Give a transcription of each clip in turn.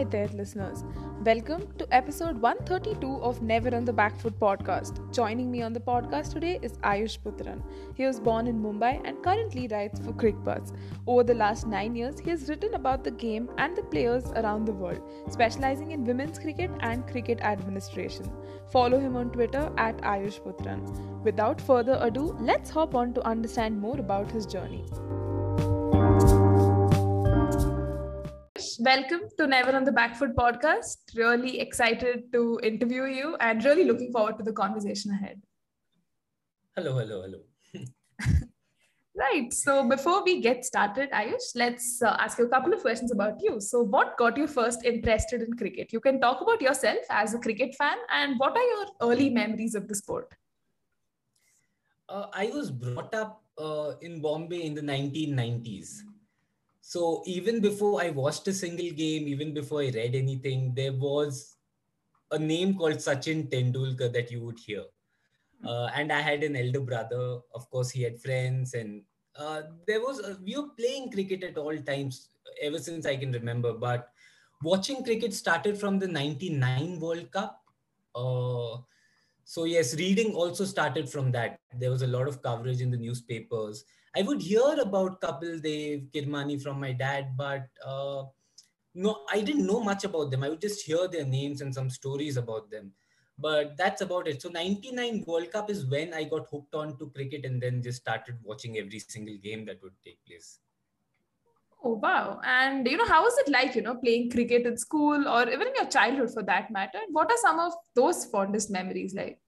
there, listeners. Welcome to episode 132 of Never on the Back Foot podcast. Joining me on the podcast today is Ayush Putran. He was born in Mumbai and currently writes for CricBuzz. Over the last 9 years, he has written about the game and the players around the world, specializing in women's cricket and cricket administration. Follow him on Twitter at Ayush Putran. Without further ado, let's hop on to understand more about his journey. Welcome to Never on the Back Foot podcast. Really excited to interview you and really looking forward to the conversation ahead. Hello. Right. So before we get started, Ayush, let's ask you a couple of questions about you. So what got you first interested in cricket? You can talk about yourself as a cricket fan and what are your early memories of the sport? I was brought up in Bombay in the 1990s. So even before I watched a single game, even before I read anything, there was a name called Sachin Tendulkar that you would hear. And I had an elder brother. Of course, he had friends, and we were playing cricket at all times ever since I can remember. But watching cricket started from the 99 World Cup. So yes, reading also started from that. There was a lot of coverage in the newspapers. I would hear about Kapil Dev, Kirmani from my dad, but no, I didn't know much about them. I would just hear their names and some stories about them. But that's about it. So 99 World Cup is when I got hooked on to cricket and then just started watching every single game that would take place. Oh, wow. And, how was it like, playing cricket in school or even in your childhood for that matter? What are some of those fondest memories like?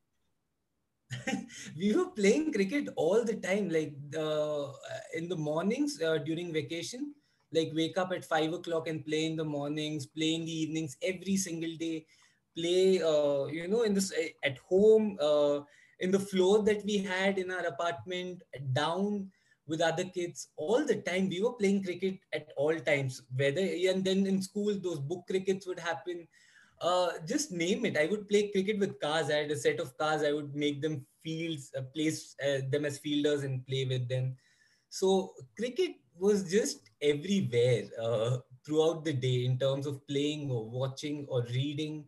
We were playing cricket all the time, like in the mornings during vacation, like wake up at 5 o'clock and play in the mornings, play in the evenings, every single day, play, in this at home, in the floor that we had in our apartment, down with other kids all the time. We were playing cricket at all times, and then in school, those book crickets would happen. Just name it. I would play cricket with cars. I had a set of cars. I would make them fields, place them as fielders and play with them. So cricket was just everywhere throughout the day in terms of playing or watching or reading.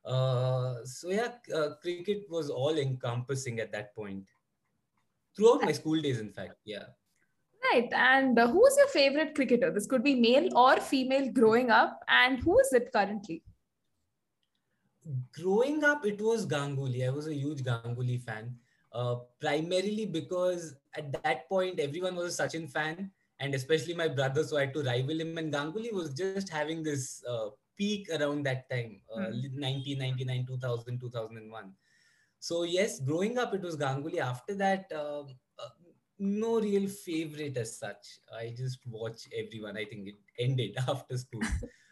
Cricket was all encompassing at that point. Throughout my school days, in fact, yeah. Right. And who is your favorite cricketer? This could be male or female growing up. And who is it currently? Growing up, it was Ganguly. I was a huge Ganguly fan, primarily because at that point, everyone was a Sachin fan, and especially my brother, so I had to rival him. And Ganguly was just having this peak around that time, 1999, 2000, 2001. So yes, growing up, it was Ganguly. After that, no real favorite as such. I just watch everyone. I think it ended after school.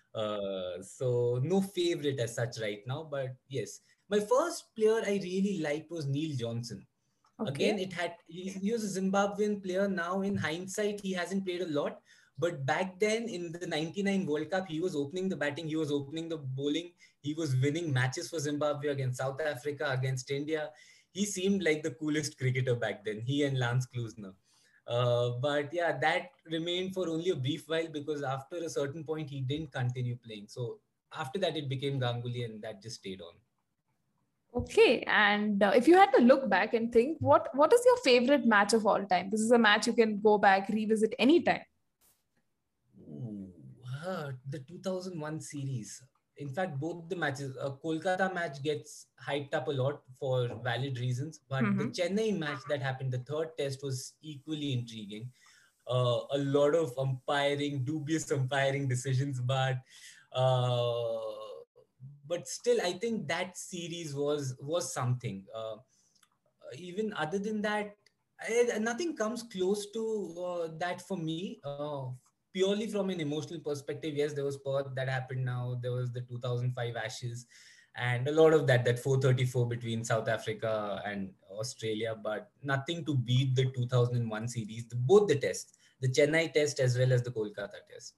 So no favorite as such right now, but yes, my first player I really liked was Neil Johnson. Again, Okay. he was a Zimbabwean player. Now in hindsight, he hasn't played a lot, but back then in the 99 World Cup, he was opening the batting, he was opening the bowling, he was winning matches for Zimbabwe against South Africa, against India. He seemed like the coolest cricketer back then, he and Lance Klusener. But yeah, that remained for only a brief while because after a certain point, he didn't continue playing. So after that, it became Ganguly and that just stayed on. Okay. And if you had to look back and think, what is your favorite match of all time? This is a match you can go back, revisit anytime. Ooh, the 2001 series. In fact, both the matches, Kolkata match gets hyped up a lot for valid reasons, but the Mm-hmm. Chennai match that happened, the third test, was equally intriguing. A lot of dubious umpiring decisions, uh, but still, I think that series was something. Even other than that, nothing comes close to that for me. Purely from an emotional perspective, yes, there was Perth that happened now. There was the 2005 Ashes, and a lot of that 434 between South Africa and Australia, but nothing to beat the 2001 series, both the tests, the Chennai test as well as the Kolkata test.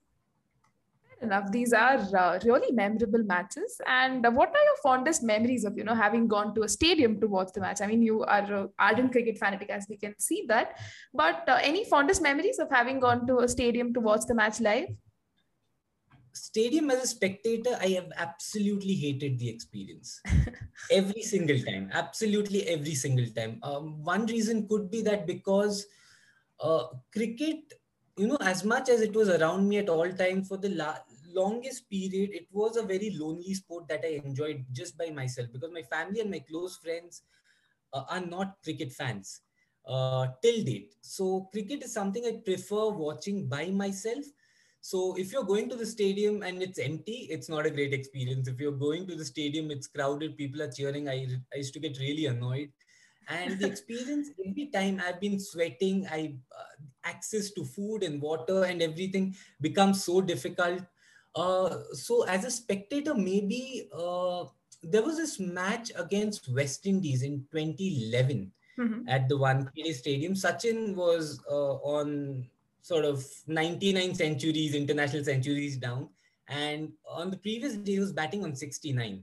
Enough. These are really memorable matches. And what are your fondest memories of, having gone to a stadium to watch the match? I mean, you are an ardent cricket fanatic, as we can see that. But any fondest memories of having gone to a stadium to watch the match live? stadium as a spectator, I have absolutely hated the experience. Every single time, absolutely every single time. One reason could be that because cricket, as much as it was around me at all times for the longest period, it was a very lonely sport that I enjoyed just by myself, because my family and my close friends are not cricket fans till date. So cricket is something I prefer watching by myself. So if you're going to the stadium and it's empty, it's not a great experience. If you're going to the stadium, it's crowded, people are cheering. I used to get really annoyed. And the experience, every time I've been sweating, access to food and water and everything becomes so difficult. So as a spectator, maybe there was this match against West Indies in 2011 Mm-hmm. at the Wankhede Stadium. Sachin was on sort of 99 centuries, international centuries down. And on the previous day, he was batting on 69.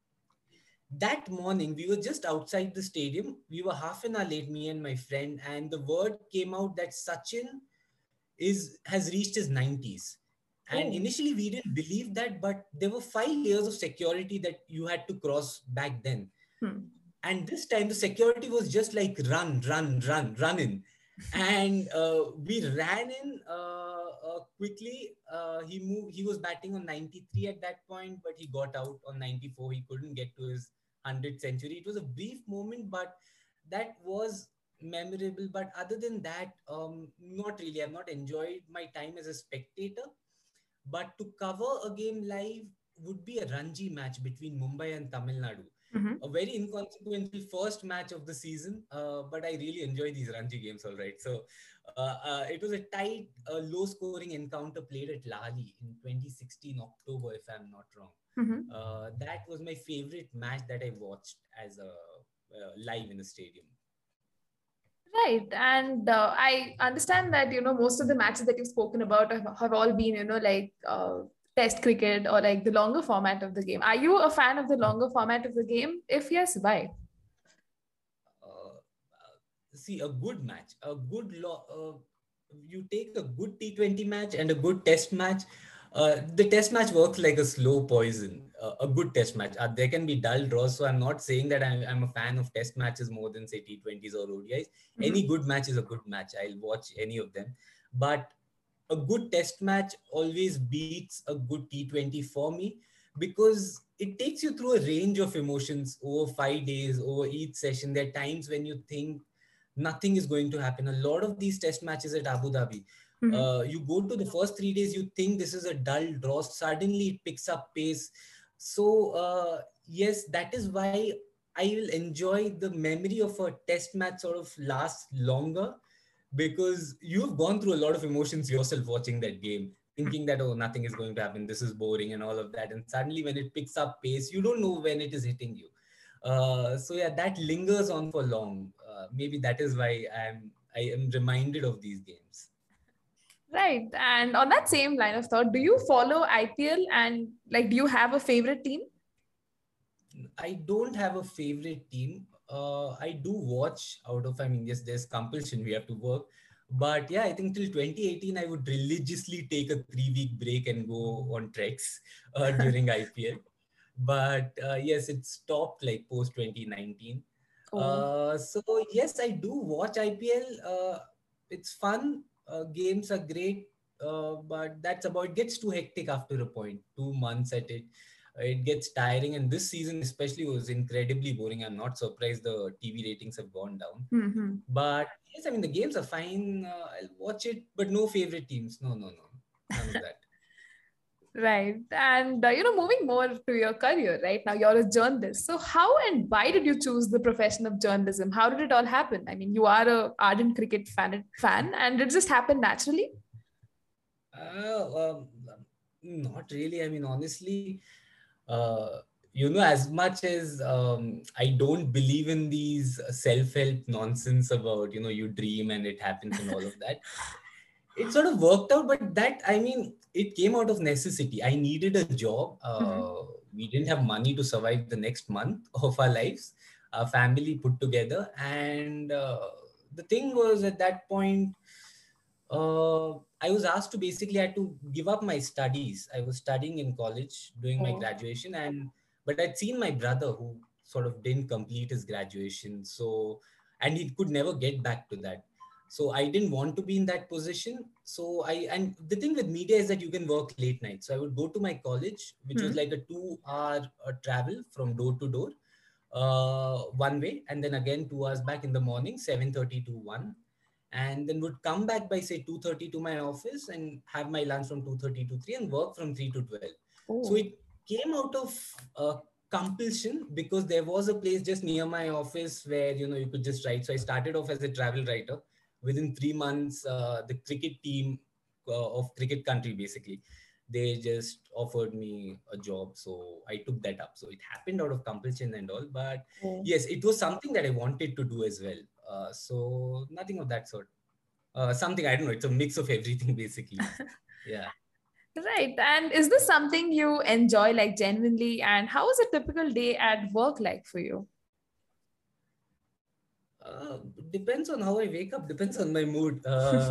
That morning, we were just outside the stadium. We were half an hour late, me and my friend, and the word came out that Sachin has reached his 90s. And Oh. initially, we didn't believe that, but there were 5 layers of security that you had to cross back then. Hmm. And this time, the security was just like run, run, run, run in. And we ran in quickly. He was batting on 93 at that point, but he got out on 94. He couldn't get to his 100th century. It was a brief moment, but that was memorable. But other than that, not really. I've not enjoyed my time as a spectator. But to cover a game live would be a Ranji match between Mumbai and Tamil Nadu. Mm-hmm. A very inconsequential first match of the season, but I really enjoy these Ranji games, all right. So it was a tight, low-scoring encounter played at Lali in 2016 October, if I'm not wrong. Mm-hmm. That was my favorite match that I watched as a live in a stadium. Right. And I understand that, most of the matches that you've spoken about have all been, like test cricket or like the longer format of the game. Are you a fan of the longer format of the game? If yes, why? Uh, See, a good match, you take a good T20 match and a good test match. The test match works like a slow poison. A good test match. There can be dull draws, so I'm not saying that I'm a fan of test matches more than say T20s or ODIs. Mm-hmm. Any good match is a good match. I'll watch any of them. But a good test match always beats a good T20 for me, because it takes you through a range of emotions over 5 days, over each session. There are times when you think nothing is going to happen. A lot of these test matches at Abu Dhabi, Mm-hmm. you go to the first 3 days, you think this is a dull draw. Suddenly it picks up pace. So, yes, that is why I will enjoy the memory of a test match sort of lasts longer, because you've gone through a lot of emotions yourself watching that game, thinking that, oh, nothing is going to happen, this is boring and all of that. And suddenly when it picks up pace, you don't know when it is hitting you. So yeah, that lingers on for long. Maybe that is why I am reminded of these games. Right. And on that same line of thought, do you follow IPL and like, do you have a favorite team? I don't have a favorite team. I do watch out of, I mean, yes, there's compulsion, we have to work. But yeah, I think till 2018, I would religiously take a 3 week break and go on treks during IPL. But yes, it stopped like post 2019. Oh. So yes, I do watch IPL. It's fun. Games are great. But that's about, it gets too hectic after a point, 2 months at it. It gets tiring, and this season especially was incredibly boring. I'm not surprised the TV ratings have gone down. Mm-hmm. But yes, I mean, the games are fine. I'll watch it, but no favorite teams. No, no, no, none of that. Right. And, moving more to your career, right now, you're a journalist. So, how and why did you choose the profession of journalism? How did it all happen? I mean, you are a ardent cricket fan, and did it just happen naturally? Uh, um, Not really. I mean, honestly, uh, as much as I don't believe in these self-help nonsense about, you dream and it happens and all of that, it sort of worked out. But that, I mean, it came out of necessity. I needed a job. Mm-hmm. We didn't have money to survive the next month of our lives, our family put together. And the thing was, at that point, I was asked to basically, I had to give up my studies. I was studying in college, doing my Oh. graduation, but I'd seen my brother who sort of didn't complete his graduation. So, and he could never get back to that. So I didn't want to be in that position. And the thing with media is that you can work late nights. So I would go to my college, which was Hmm. like a 2 hour travel from door to door, one way, and then again 2 hours back in the morning, 7:30 to 1, and then would come back by say 2:30 to my office and have my lunch from 2:30 to 3 and work from 3 to 12. So Oh. it came out of compulsion because there was a place just near my office where you could just write. So I started off as a travel writer. Within 3 months, the cricket team of cricket country basically, they just offered me a job, so I took that up. So it happened out of compulsion and all, but Oh. yes, it was something that I wanted to do as well. So nothing of that sort. Something, I don't know. It's a mix of everything basically. Yeah. Right. And is this something you enjoy like genuinely? And how is a typical day at work like for you? Depends on how I wake up. Depends on my mood.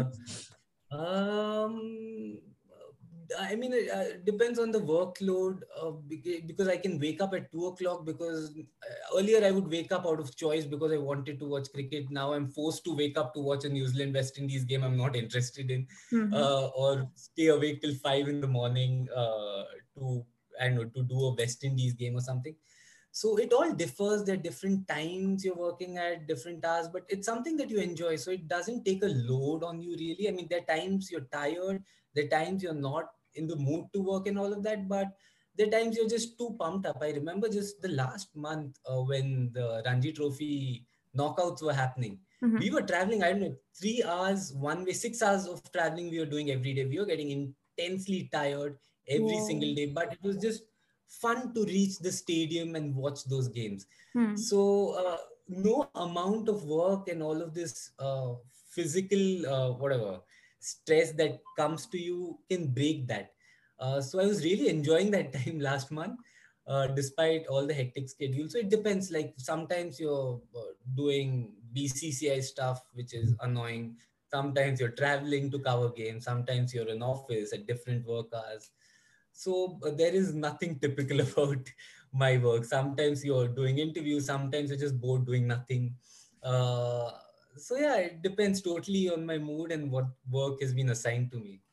Um, I mean, it depends on the workload. Because I can wake up at 2 o'clock. Because earlier I would wake up out of choice because I wanted to watch cricket. Now I'm forced to wake up to watch a New Zealand West Indies game I'm not interested in, Hmm. or stay awake till 5 in the morning to I don't know, to do a West Indies game or something. So it all differs. There are different times you're working at, different hours, but it's something that you enjoy. So it doesn't take a load on you really. I mean, there are times you're tired, there are times you're not in the mood to work and all of that, but there are times you're just too pumped up. I remember just the last month when the Ranji Trophy knockouts were happening. We Hmm. were traveling, I don't know, 3 hours one way, 6 hours of traveling we were doing every day. We were getting intensely tired every single Whoa. day, but it was just fun to reach the stadium and watch those games. Hmm. So no amount of work and all of this physical whatever stress that comes to you can break that. So I was really enjoying that time last month, despite all the hectic schedule. So it depends. Like sometimes you're doing BCCI stuff, which is annoying. Sometimes you're traveling to cover games. Sometimes you're in office at different work hours. So there is nothing typical about my work. Sometimes you're doing interviews, sometimes you're just bored doing nothing. Uh, so yeah, it depends totally on my mood and what work has been assigned to me.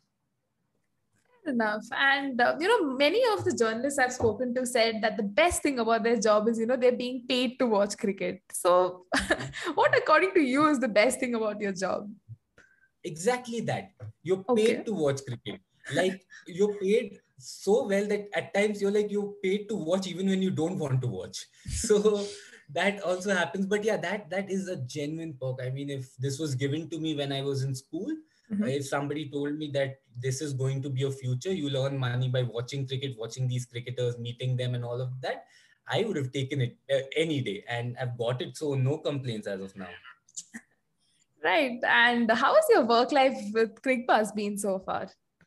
Enough. And, many of the journalists I've spoken to said that the best thing about their job is, they're being paid to watch cricket. So, what, according to you, is the best thing about your job? Exactly that. You're paid Okay. to watch cricket. Like you're paid so well that at times you're paid to watch even when you don't want to watch. So that also happens. But yeah, that is a genuine perk. I mean, if this was given to me when I was in school, Mhm. if somebody told me that this is going to be a future, you'll earn money by watching cricket, watching these cricketers, meeting them, and all of that, I would have taken it any day, and I've got it. So no complaints as of now. Right. And how has your work life with CricBuzz been so far?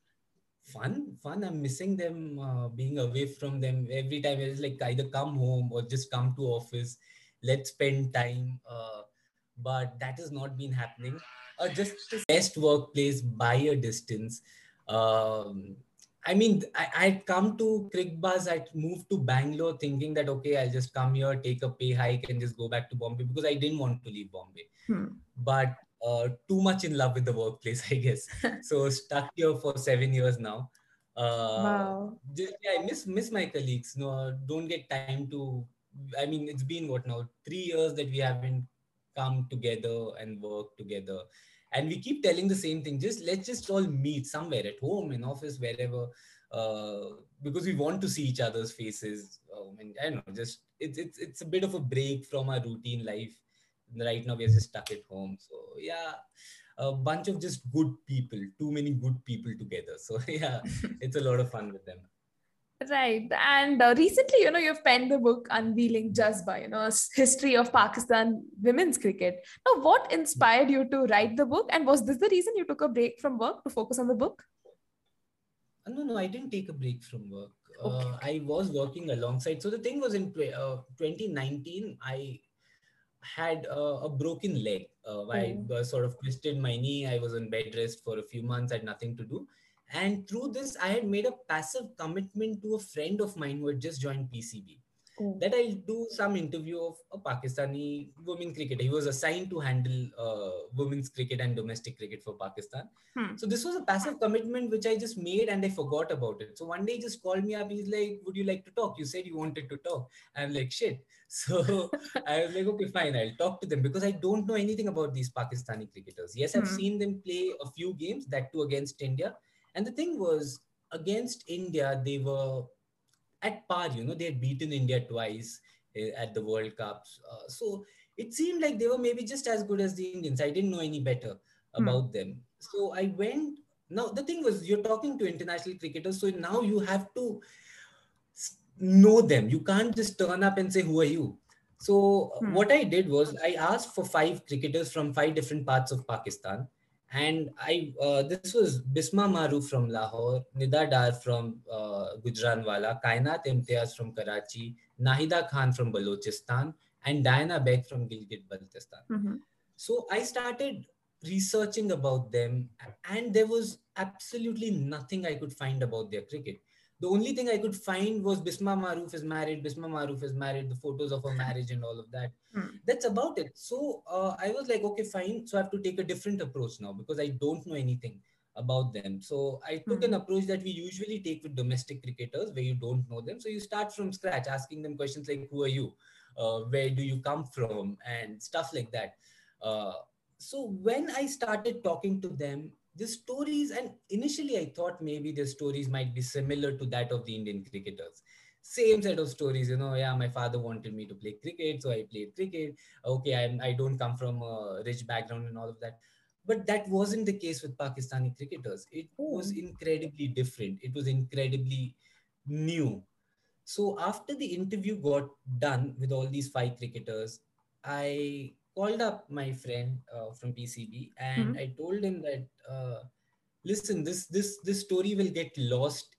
Fun. I'm missing them, being away from them. Every time it's like either come home or just come to office, let's spend time. But that has not been happening. Just the best workplace by a distance. um, I mean, I'd come to CricBuzz, I'd moved to Bangalore thinking that okay, I'll just come here, take a pay hike and just go back to Bombay because I didn't want to leave Bombay. Hmm. But too much in love with the workplace, I guess. So stuck here for 7 years now. Wow. Yeah, I miss my colleagues. No, don't get time to. I mean, it's been what now, 3 years that we haven't come together and work together, and we keep telling the same thing. Let's just all meet somewhere at home, in office, wherever, because we want to see each other's faces. And I don't know, just it's a bit of a break from our routine life. Right now we're just stuck at home. So yeah, a bunch of just good people, too many good people together. So yeah, it's a lot of fun with them. Right. And recently, you've penned the book Unveiling Jazba, history of Pakistan women's cricket. Now, what inspired you to write the book? And was this the reason you took a break from work to focus on the book? No, I didn't take a break from work. Okay. I was working alongside. So the thing was in 2019, had a broken leg. I Oh. sort of twisted my knee. I was on bed rest for a few months, had nothing to do. And through this, I had made a passive commitment to a friend of mine who had just joined PCB, Oh. that I'll do some interview of a Pakistani women cricketer. He was assigned to handle women's cricket and domestic cricket for Pakistan. Hmm. So this was a passive commitment which I just made and I forgot about it. So one day he just called me up. He's like, "Would you like to talk? You said you wanted to talk." I'm like, "Shit." So I was like, "Okay, fine. I'll talk to them because I don't know anything about these Pakistani cricketers. Yes, I've Hmm. seen them play a few games, that too against India. And the thing was, against India, they were at par. They had beaten India twice at the World Cups. So it seemed like they were maybe just as good as the Indians. I didn't know any better Hmm. about them. So I went. Now, the thing was, you're talking to international cricketers, so now you have to know them. You can't just turn up and say, "Who are you?" So Hmm. what I did was I asked for five cricketers from five different parts of Pakistan. And this was Bisma Maru from Lahore, Nida Dar from Gujranwala, Kainat Imtiaz from Karachi, Nahida Khan from Balochistan, and Diana Beg from Gilgit Baltistan. Hmm. So I started researching about them, and there was absolutely nothing I could find about their cricket. The only thing I could find was Bisma Maroof is married, Bisma Maroof is married, the photos of her marriage and all of that. Hmm. That's about it. So I was like, okay, fine. So I have to take a different approach now because I don't know anything about them. So I took an Hmm. approach that we usually take with domestic cricketers where you don't know them. So you start from scratch, asking them questions like, who are you? Where do you come from? And stuff like that. Uh, so when I started talking to them, the stories, and initially I thought maybe the stories might be similar to that of the Indian cricketers. Same set of stories, yeah, my father wanted me to play cricket, so I played cricket. Okay, I don't come from a rich background and all of that. But that wasn't the case with Pakistani cricketers. It was Oh. incredibly different. It was incredibly new. So after the interview got done with all these five cricketers, I called up my friend from PCB and Hmm. I told him that, listen, this story will get lost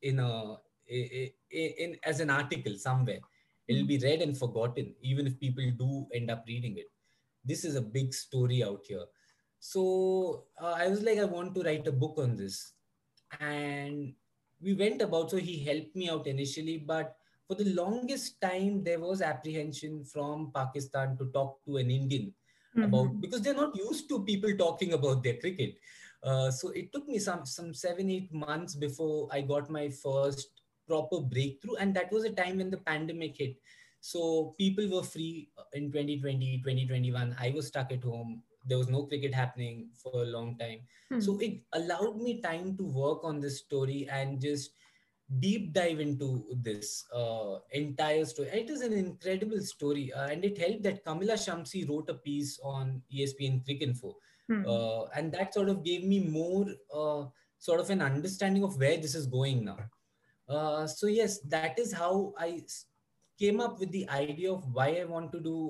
in as an article somewhere. It'll Hmm. be read and forgotten, even if people do end up reading it. This is a big story out here. So I was like, I want to write a book on this, and we went about. So he helped me out initially, but for the longest time there was apprehension from Pakistan to talk to an Indian about, Hmm. because they're not used to people talking about their cricket. So it took me some 7-8 months before I got my first proper breakthrough, and that was a time when the pandemic hit. So people were free in 2020, 2021. I was stuck at home. There was no cricket happening for a long time. So Hmm. it allowed me time to work on this story and just deep dive into this entire story. It is an incredible story, and it helped that Kamila Shamsi wrote a piece on ESPN Cricinfo, Hmm. and that sort of gave me more sort of an understanding of where this is going now. So yes, that is how came up with the idea of why I want to do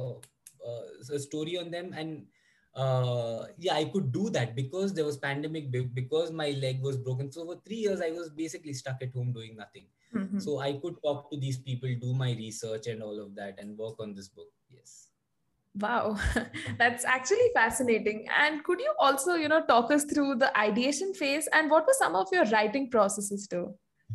a story on them. And yeah, I could do that because there was pandemic, because my leg was broken. So for 3 years I was basically stuck at home doing nothing. Hmm. So I could talk to these people, do my research and all of that, and work on this book. Yes. Wow, that's actually fascinating. And could you also, talk us through the ideation phase and what were some of your writing processes too?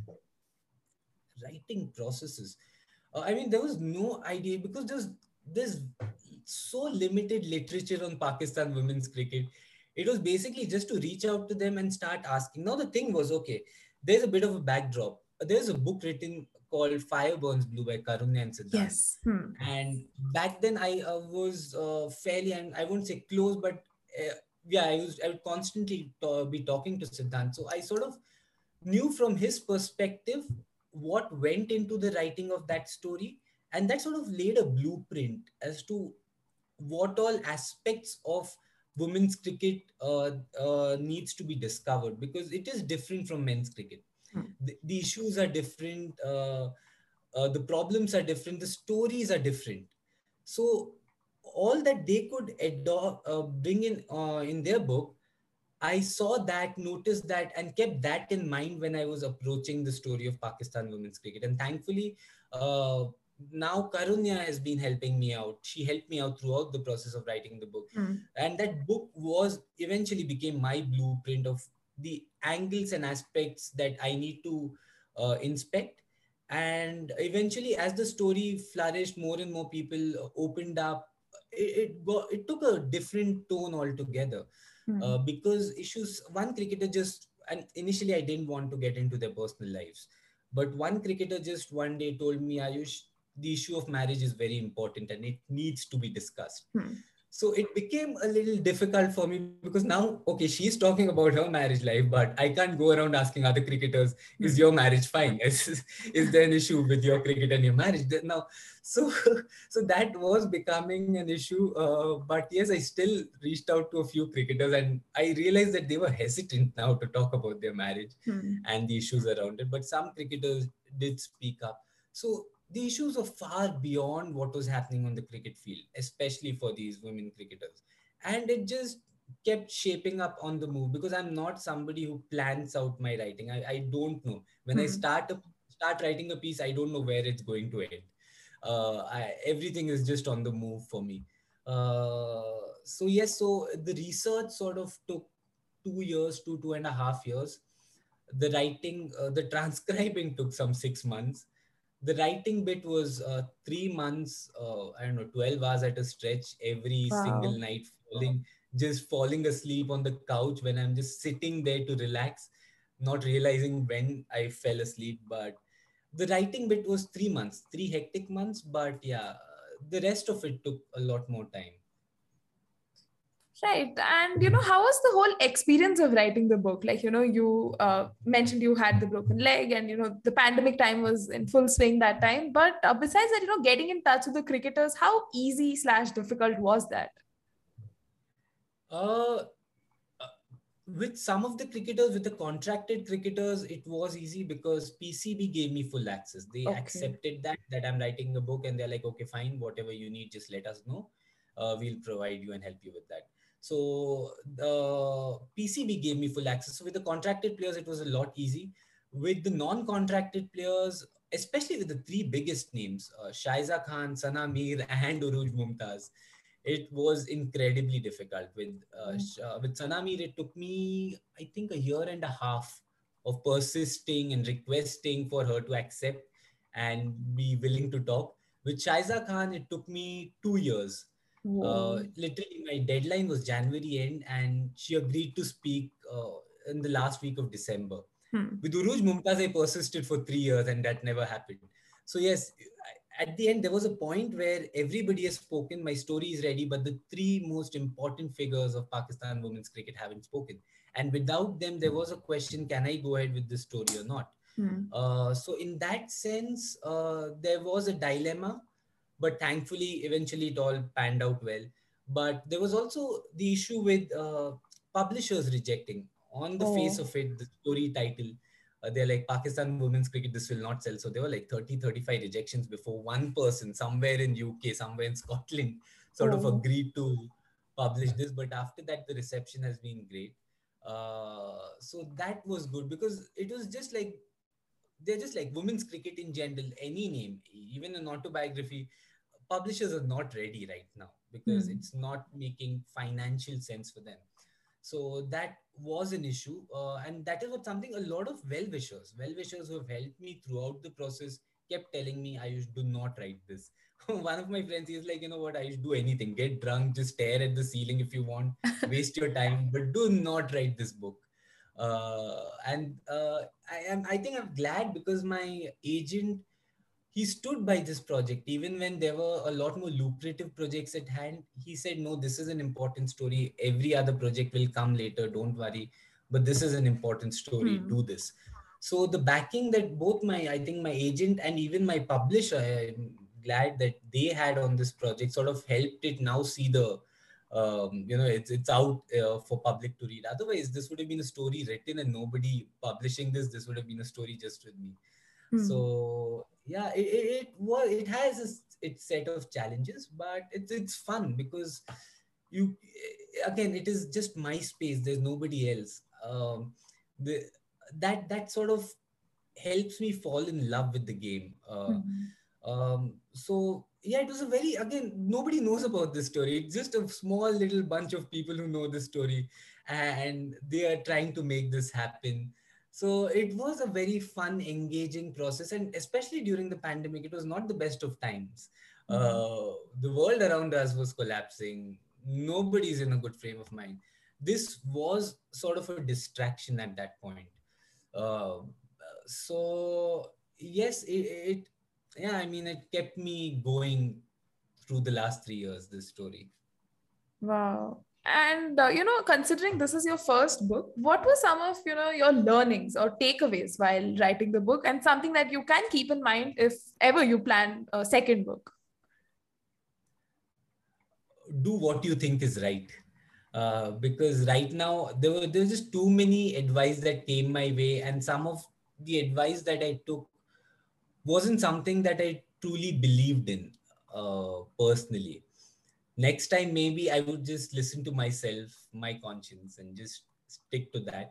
Writing processes. I mean, there was no idea because there's so limited literature on Pakistan women's cricket. It was basically just to reach out to them and start asking. Now the thing was, okay, there's a bit of a backdrop. There's a book written called Fire Burns Blue by Karunya and Siddhant. Yes. Hmm. And back then I was fairly, and I won't say close, but yeah, I would constantly be talking to Siddhant. So I sort of knew from his perspective what went into the writing of that story, and that sort of laid a blueprint as to what all aspects of women's cricket needs to be discovered, because it is different from men's cricket. Hmm. The issues are different, the problems are different, the stories are different. So all that they could bring in their book, I saw that, noticed that, and kept that in mind when I was approaching the story of Pakistan women's cricket. And thankfully, now Karunya has been helping me out. She helped me out throughout the process of writing the book. And that book was eventually became my blueprint of the angles and aspects that I need to inspect. And eventually, as the story flourished, more and more people opened up. It took a different tone altogether, because issues. One cricketer just, and initially I didn't want to get into their personal lives, but one cricketer just one day told me, Ayush, the issue of marriage is very important and it needs to be discussed. So it became a little difficult for me because now, okay, she's talking about her marriage life, but I can't go around asking other cricketers, is your marriage fine? Is there an issue with your cricket and your marriage? Now, so so that was becoming an issue. But yes, I still reached out to a few cricketers and I realized that they were hesitant now to talk about their marriage and the issues around it. But some cricketers did speak up. So the issues are far beyond what was happening on the cricket field, especially for these women cricketers. And it just kept shaping up on the move because I'm not somebody who plans out my writing. I don't know. When I start writing a piece, I don't know where it's going to end. Everything is just on the move for me. So yes, so the research sort of took 2 years to 2.5 years. The writing, the transcribing took some 6 months. The writing bit was 3 months, I don't know, 12 hours at a stretch every single Wow. night, just falling asleep on the couch when I'm just sitting there to relax, not realizing when I fell asleep. But the writing bit was 3 months, 3 hectic months. But yeah, the rest of it took a lot more time. Right. And, how was the whole experience of writing the book? Like, you mentioned you had the broken leg and, the pandemic time was in full swing that time. But besides that, getting in touch with the cricketers, how easy/difficult was that? Uh, uh, with some of the cricketers, with the contracted cricketers, it was easy because PCB gave me full access. They Okay. accepted that I'm writing a book, and they're like, okay, fine, whatever you need, just let us know. We'll provide you and help you with that. So the PCB gave me full access. So with the contracted players, it was a lot easy. With the non-contracted players, especially with the three biggest names, Shaiza Khan, Sana Mir, and Uruj Mumtaz, it was incredibly difficult. With Sanamir, it took me, I think, a year and a half of persisting and requesting for her to accept and be willing to talk. With Shaiza Khan, it took me 2 years. Whoa. Literally, my deadline was January end, and she agreed to speak in the last week of December. With Uruj Mumtaz, I persisted for 3 years, and that never happened. So yes, at the end, there was a point where everybody has spoken, my story is ready, but the three most important figures of Pakistan women's cricket haven't spoken. And without them, there was a question, can I go ahead with this story or not? So in that sense, there was a dilemma, but thankfully, eventually it all panned out well. But there was also the issue with publishers rejecting. On the face Oh. of it, the story title, they're like, Pakistan women's cricket, this will not sell. So there were like 30, 35 rejections before one person somewhere in UK, somewhere in Scotland, sort of Oh. agreed to publish this. But after that, the reception has been great. So that was good because it was just like, they're just like women's cricket in general, any name, even an autobiography, publishers are not ready right now because it's not making financial sense for them. So that was an issue, and that is what something a lot of well-wishers who have helped me throughout the process kept telling me, Ayush, do not write this. One of my friends is like, you know what, Ayush, do anything, get drunk, just stare at the ceiling if you want, waste your time, but do not write this book. And I think I'm glad because my agent, he stood by this project even when there were a lot more lucrative projects at hand. He said, no, this is an important story, every other project will come later, don't worry, but this is an important story, do this. So the backing that both my, I think my agent and even my publisher, I'm glad that they had on this project, sort of helped it now see the it's out for public to read. Otherwise, this would have been a story written and nobody publishing this. This would have been a story just with me. So yeah, it has its set of challenges, but it's fun because you, again, it is just my space. There's nobody else. The that sort of helps me fall in love with the game. So yeah, it was a very, again, nobody knows about this story. It's just a small little bunch of people who know this story, and they are trying to make this happen. So it was a very fun, engaging process, and especially during the pandemic, it was not the best of times. Hmm. The world around us was collapsing. Nobody's in a good frame of mind. This was sort of a distraction at that point. Uh, so yes, it yeah, I mean, it kept me going through the last 3 years, this story. Wow. And considering this is your first book, what were some of your learnings or takeaways while writing the book, and something that you can keep in mind if ever you plan a second book? Do what you think is right. Because right now there's just too many advice that came my way, and some of the advice that I took wasn't something that I truly believed in personally. Next time, maybe I would just listen to myself, my conscience, and just stick to that.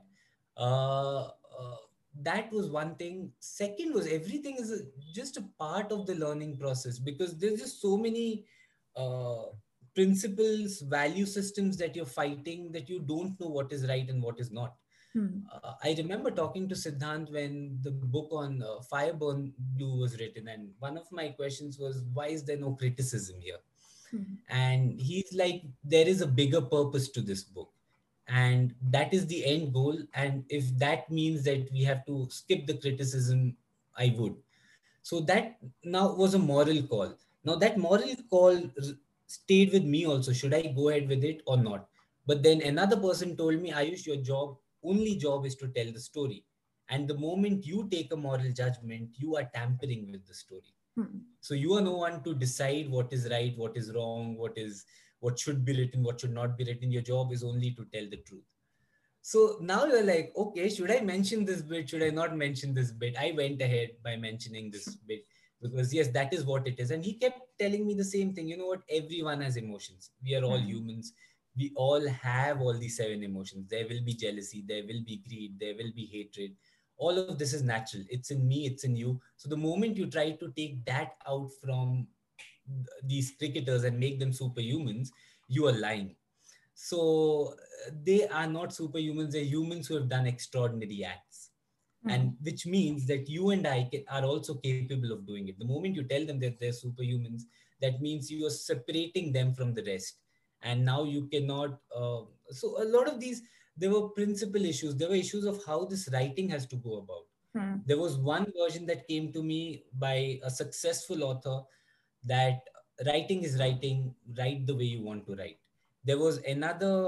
Uh, uh, that was one thing. Second was everything is just a part of the learning process, because there's just so many uh, principles, value systems that you're fighting, that you don't know what is right and what is not. Hmm. I remember talking to Siddhant when the book on Fireburn Blue was written, and one of my questions was, why is there no criticism here? Hmm. And he's like, there is a bigger purpose to this book, and that is the end goal. And if that means that we have to skip the criticism, I would. So that now was a moral call. Now that moral call stayed with me also. Should I go ahead with it or not? But then another person told me, Ayush, your only job is to tell the story. And the moment you take a moral judgment, you are tampering with the story. Hmm. So you are no one to decide what is right, what is wrong, what should be written, what should not be written. Your job is only to tell the truth. So now you're like, okay, should I mention this bit? Should I not mention this bit? I went ahead by mentioning this bit, because yes, that is what it is. And he kept telling me the same thing. You know what? Everyone has emotions. We are all Hmm. humans. We all have all these seven emotions. There will be jealousy, there will be greed, there will be hatred. All of this is natural. It's in me, it's in you. So the moment you try to take that out from these cricketers and make them superhumans, you are lying. So they are not superhumans, they're humans who have done extraordinary acts. Hmm. And which means that you and are also capable of doing it. The moment you tell them that they're superhumans, that means you are separating them from the rest. And now you cannot. So a lot of these, there were principal issues. There were issues of how this writing has to go about. Hmm. There was one version that came to me by a successful author, that writing is writing, write the way you want to write. There was another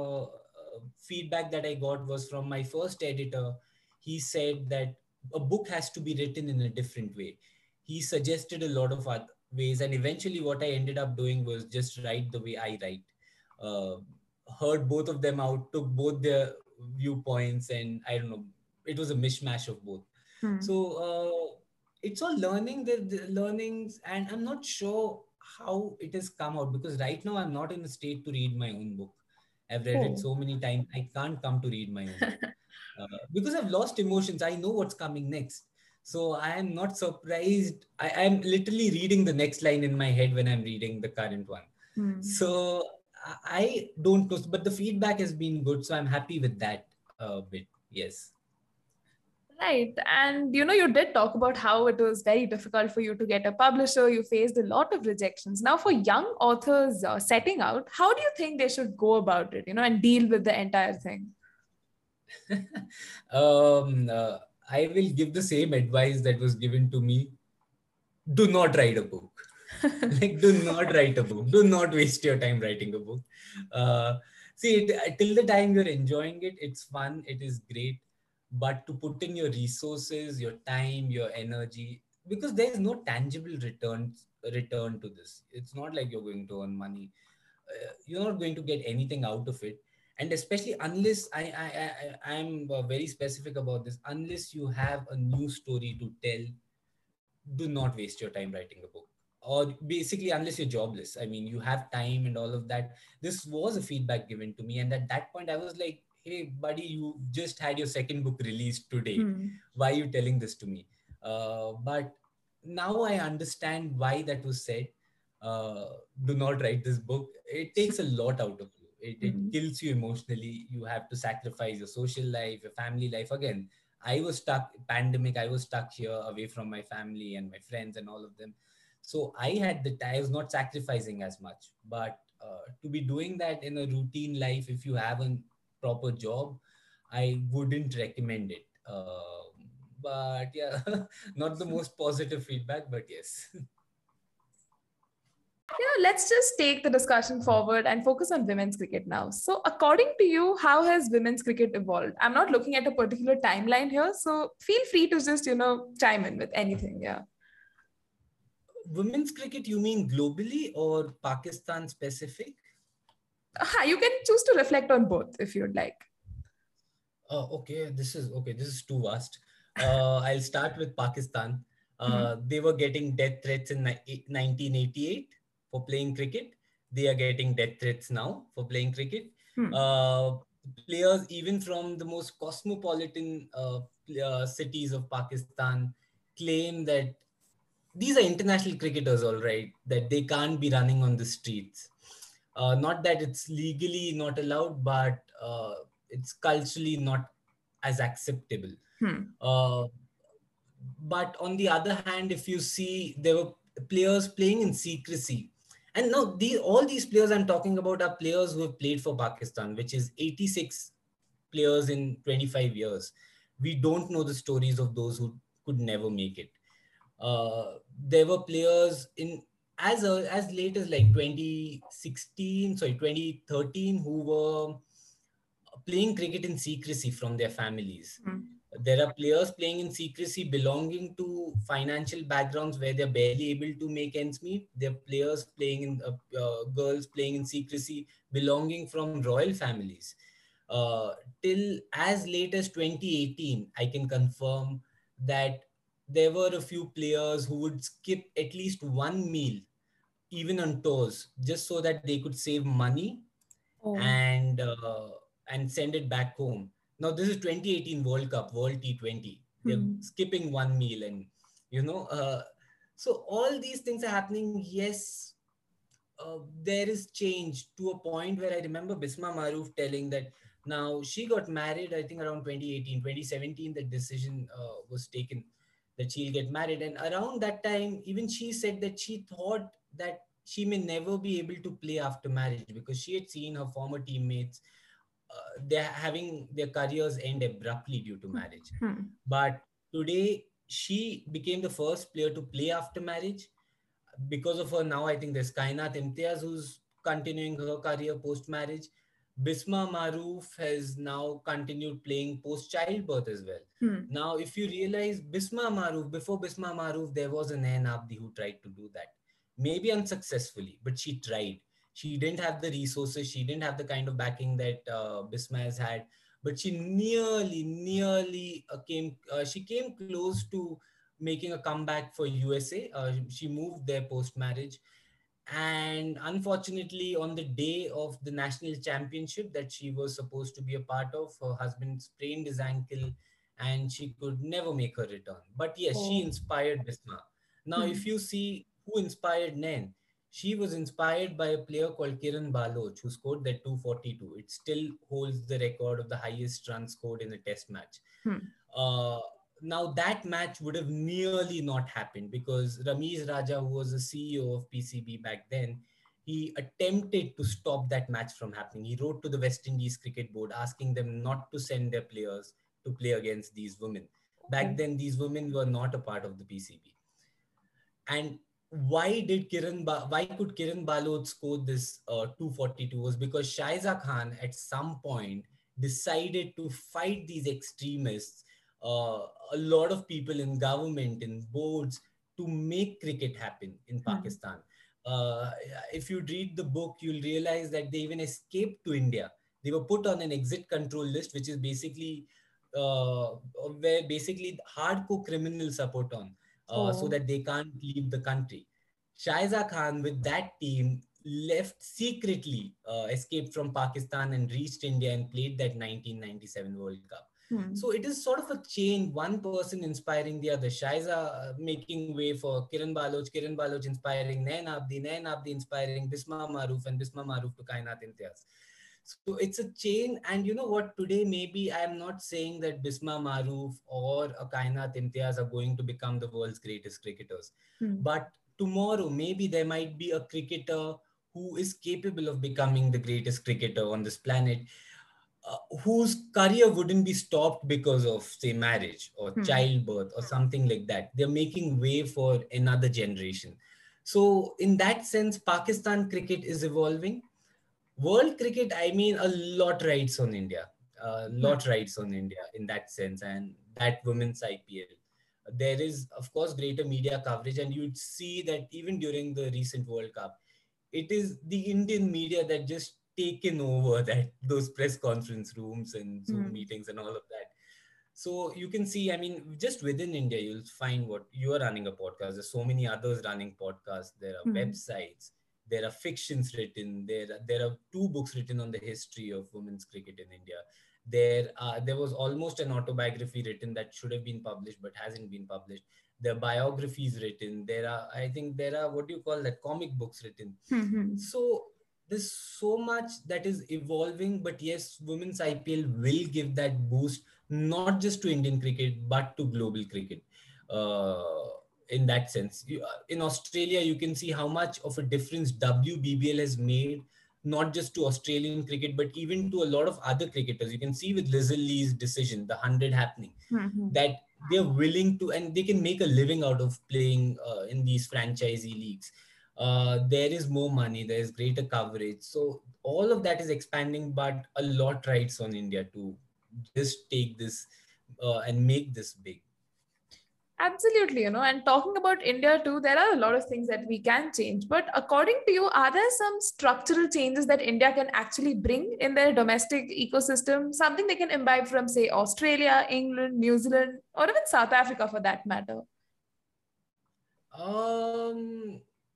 feedback that I got was from my first editor. He said that a book has to be written in a different way. He suggested a lot of other ways, and eventually, what I ended up doing was just write the way I write. Uh, Heard both of them out, took both their viewpoints, and I don't know, it was a mishmash of both. Hmm. So it's all learning, the learnings, and I'm not sure how it has come out, because right now I'm not in a state to read my own book. I've read it Oh. so many times, I can't come to read my own book because I've lost emotions. I know what's coming next. So I am not surprised. I am literally reading the next line in my head when I'm reading the current one. Hmm. So I don't know, but the feedback has been good. So I'm happy with that bit. Yes. Right. And you did talk about how it was very difficult for you to get a publisher. You faced a lot of rejections. Now, for young authors setting out, how do you think they should go about it, and deal with the entire thing? um, uh, I will give the same advice that was given to me. Do not write a book. Like, do not write a book. Do not waste your time writing a book. See, till the time you're enjoying it, it's fun, it is great. But to put in your resources, your time, your energy, because there is no tangible return to this. It's not like you're going to earn money. You're not going to get anything out of it. And especially unless I'm very specific about this, unless you have a new story to tell, do not waste your time writing a book. Or basically, unless you're jobless, I mean, you have time and all of that. This was a feedback given to me, and at that point I was like, hey buddy, you just had your second book released today. Hmm. Why are you telling this to me? But now I understand why that was said. Uh, do not write this book. It takes a lot out of you. It Hmm. kills you emotionally. You have to sacrifice your social life, your family life. Again, I was stuck, pandemic, I was stuck here away from my family and my friends and all of them. So I was not sacrificing as much. But to be doing that in a routine life, if you have a proper job, I wouldn't recommend it. But yeah, not the most positive feedback, but yes. Let's just take the discussion forward and focus on women's cricket now. So, according to you, how has women's cricket evolved? I'm not looking at a particular timeline here, so feel free to just, chime in with anything. Yeah. Women's cricket, you mean globally or Pakistan specific? You can choose to reflect on both if you'd like. Okay. This is too vast. I'll start with Pakistan. Hmm. They were getting death threats in 1988 for playing cricket. They are getting death threats now for playing cricket. Hmm. Uh, Players even from the most cosmopolitan cities of Pakistan claim that these are international cricketers, all right, that they can't be running on the streets. Not that it's legally not allowed, but it's culturally not as acceptable. Hmm. Uh, but on the other hand, if you see, there were players playing in secrecy. And now all these players I'm talking about are players who have played for Pakistan, which is 86 players in 25 years. We don't know the stories of those who could never make it. There were players in as late as like 2013 who were playing cricket in secrecy from their families. Hmm. There are players playing in secrecy belonging to financial backgrounds where they're barely able to make ends meet. There are players playing in girls playing in secrecy belonging from royal families. Uh, till as late as 2018, I can confirm that there were a few players who would skip at least one meal, even on tours, just so that they could save money Oh. and send it back home. Now this is 2018 World Cup, World T20. They're Hmm. skipping one meal, and you know, so all these things are happening. Yes, there is change to a point where I remember Bisma Maroof telling that now she got married, I think around 2018, 2017, the decision was taken that she'll get married. And around that time, even she said that she thought that she may never be able to play after marriage because she had seen her former teammates, they're having their careers end abruptly due to marriage. Hmm. But today, she became the first player to play after marriage. Because of her, now I think there's Kainat Imtiaz who's continuing her career post marriage. Bisma Maroof has now continued playing post childbirth as well. Hmm. Now, if you realize Bisma Maroof, before Bisma Maroof, there was an Nain Abdi who tried to do that. Maybe unsuccessfully, but she tried. She didn't have the resources, she didn't have the kind of backing that Bisma has had, but she nearly she came close to making a comeback for USA. She moved there post marriage. And unfortunately, on the day of the national championship that she was supposed to be a part of, her husband sprained his ankle and she could never make her return. But yes, she Oh. inspired Bisma. Now, if Hmm. you see who inspired Nain, she was inspired by a player called Kiran Baloch, who scored that 242. It still holds the record of the highest run scored in a test match. Hmm. Uh, Now that match would have nearly not happened because Ramesh Raja, who was the CEO of PCB back then, he attempted to stop that match from happening. He wrote to the West Indies Cricket Board asking them not to send their players to play against these women. Back Oh. then, these women were not a part of the PCB. And why could Kiran Balot score this 242 was because Shaiza Khan at some point decided to fight these extremists, a lot of people in government, in boards, to make cricket happen in Hmm. Pakistan. Uh, if you read the book, you'll realize that they even escaped to India. They were put on an exit control list, which is basically where basically hardcore criminals are put on so Oh. that they can't leave the country. Shaiza Khan, with that team, left secretly, escaped from Pakistan and reached India and played that 1997 World Cup. Hmm. So it is sort of a chain, one person inspiring the other. Shaiza making way for Kiran Baloch inspiring Nain Abdi inspiring Bisma Maroof, and Bisma Maroof to Kainat Imtiaz. So it's a chain, and you know what? Today, maybe I am not saying that Bisma Maroof or a Kainat Imtiaz are going to become the world's greatest cricketers. Hmm. But tomorrow, maybe there might be a cricketer who is capable of becoming the greatest cricketer on this planet, whose career wouldn't be stopped because of, say, marriage or Hmm. childbirth or something like that. They're making way for another generation. So, in that sense, Pakistan cricket is evolving. World cricket, I mean, a lot rides on India. A Hmm. lot rides on India in that sense, and that women's IPL. There is, of course, greater media coverage, and you'd see that even during the recent World Cup, it is the Indian media that just taken over that those press conference rooms and Zoom Hmm. meetings and all of that. So you can see, I mean, just within India, you'll find what you are running a podcast. There's so many others running podcasts. There are Hmm. websites. There are fictions written. There are two books written on the history of women's cricket in India. There was almost an autobiography written that should have been published but hasn't been published. There are biographies written. I think there are, what do you call that, comic books written. Hmm. Hmm. So there's so much that is evolving, but yes, women's IPL will give that boost not just to Indian cricket but to global cricket. Uh, in that sense, in Australia, you can see how much of a difference WBBL has made, not just to Australian cricket but even to a lot of other cricketers. You can see with Lizzle Lee's decision, the 100 happening, Hmm. Hmm. that they're willing to, and they can make a living out of playing in these franchisee leagues. There is more money, there is greater coverage. So all of that is expanding, but a lot rides on India to just take this and make this big. Absolutely, and talking about India too, there are a lot of things that we can change. But according to you, are there some structural changes that India can actually bring in their domestic ecosystem? Something they can imbibe from, say, Australia, England, New Zealand, or even South Africa for that matter? Um,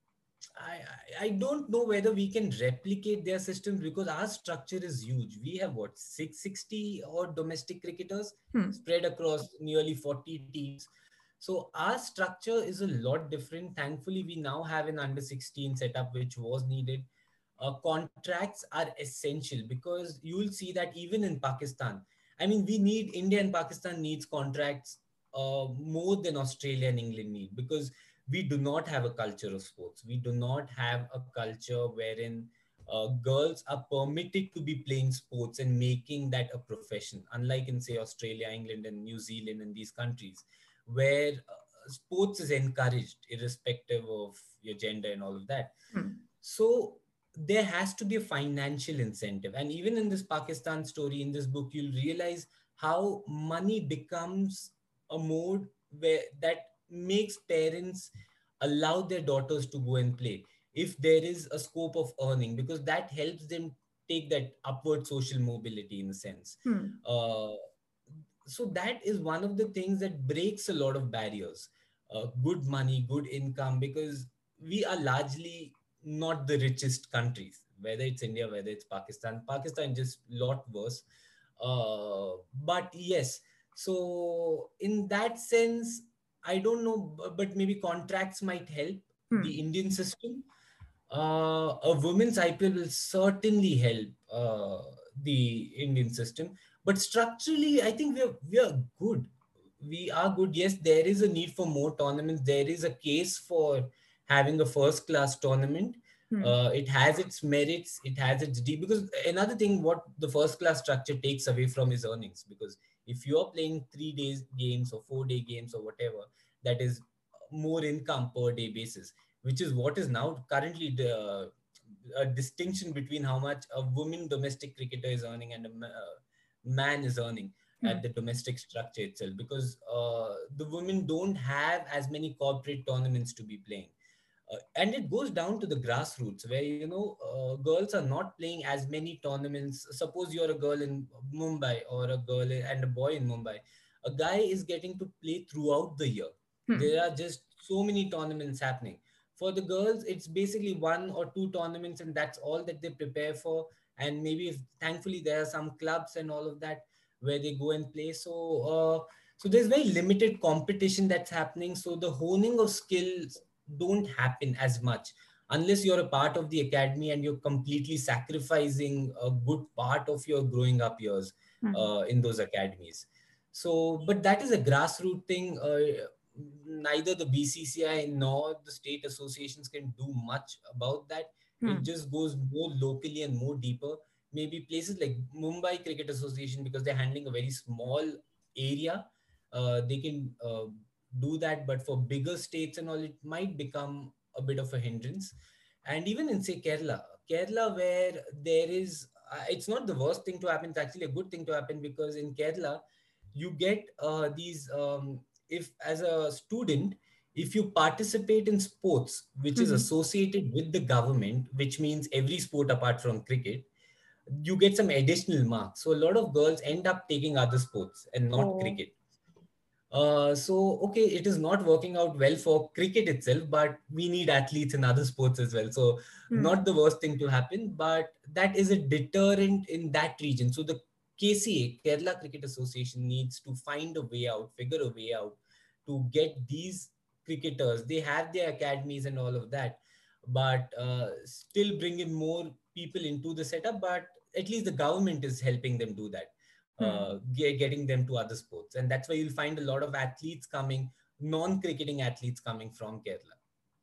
I don't know whether we can replicate their systems because our structure is huge. We have what, 660 or domestic cricketers Hmm. spread across nearly 40 teams. So our structure is a lot different. Thankfully, we now have an under 16 setup, which was needed. Contracts are essential because you will see that even in Pakistan, I mean, India and Pakistan needs contracts more than Australia and England need, because we do not have a culture of sports. We do not have a culture wherein girls are permitted to be playing sports and making that a profession, unlike in, say, Australia, England, and New Zealand, and these countries where sports is encouraged irrespective of your gender and all of that. Hmm. So there has to be a financial incentive. And even in this Pakistan story, in this book, you'll realize how money becomes a mode where that makes parents allow their daughters to go and play if there is a scope of earning, because that helps them take that upward social mobility in a sense. Hmm. Uh, so that is one of the things that breaks a lot of barriers. Good money, good income, because we are largely not the richest countries, whether it's India, whether it's Pakistan. Pakistan just lot worse. But yes, so in that sense, I don't know, but maybe contracts might help the Hmm. Indian system. A women's IPL will certainly help the Indian system, but structurally, I think we are good. We are good. Yes, there is a need for more tournaments. There is a case for having a first class tournament. Hmm. It has its merits. It has its because another thing, what the first class structure takes away from is earnings. Because if you are playing 3 days games or 4 day games or whatever, that is more income per day basis, which is what is now currently a distinction between how much a woman domestic cricketer is earning and a man is earning Hmm. at the domestic structure itself, because the women don't have as many corporate tournaments to be playing. And it goes down to the grassroots where, girls are not playing as many tournaments. Suppose you're a girl in Mumbai or a girl and a boy in Mumbai, a guy is getting to play throughout the year. Hmm. There are just so many tournaments happening. For the girls, it's basically one or two tournaments, and that's all that they prepare for. And maybe if thankfully there are some clubs and all of that where they go and play. So there's very limited competition that's happening. So the honing of skills don't happen as much unless you're a part of the academy and you're completely sacrificing a good part of your growing up years in those academies. So, but that is a grassroots thing. Neither the BCCI nor the state associations can do much about that. It Hmm. just goes more locally and more deeper. Maybe places like Mumbai Cricket Association, because they're handling a very small area, they can do that. But for bigger states and all, it might become a bit of a hindrance. And even in, say, Kerala, where there is, it's not the worst thing to happen. It's actually a good thing to happen, because in Kerala, you get these, if as a student, if you participate in sports which is Hmm. associated with the government, which means every sport apart from cricket, you get some additional marks. So a lot of girls end up taking other sports and not Oh. cricket. So, okay, it is not working out well for cricket itself, but we need athletes in other sports as well. So, Hmm. not the worst thing to happen, but that is a deterrent in that region. So, the KCA, Kerala Cricket Association, needs to find a way out, figure a way out to get these cricketers. They have their academies and all of that, but still bring in more people into the setup. But at least the government is helping them do that, Hmm. getting them to other sports. And that's why you'll find a lot of athletes coming, non-cricketing athletes coming from Kerala.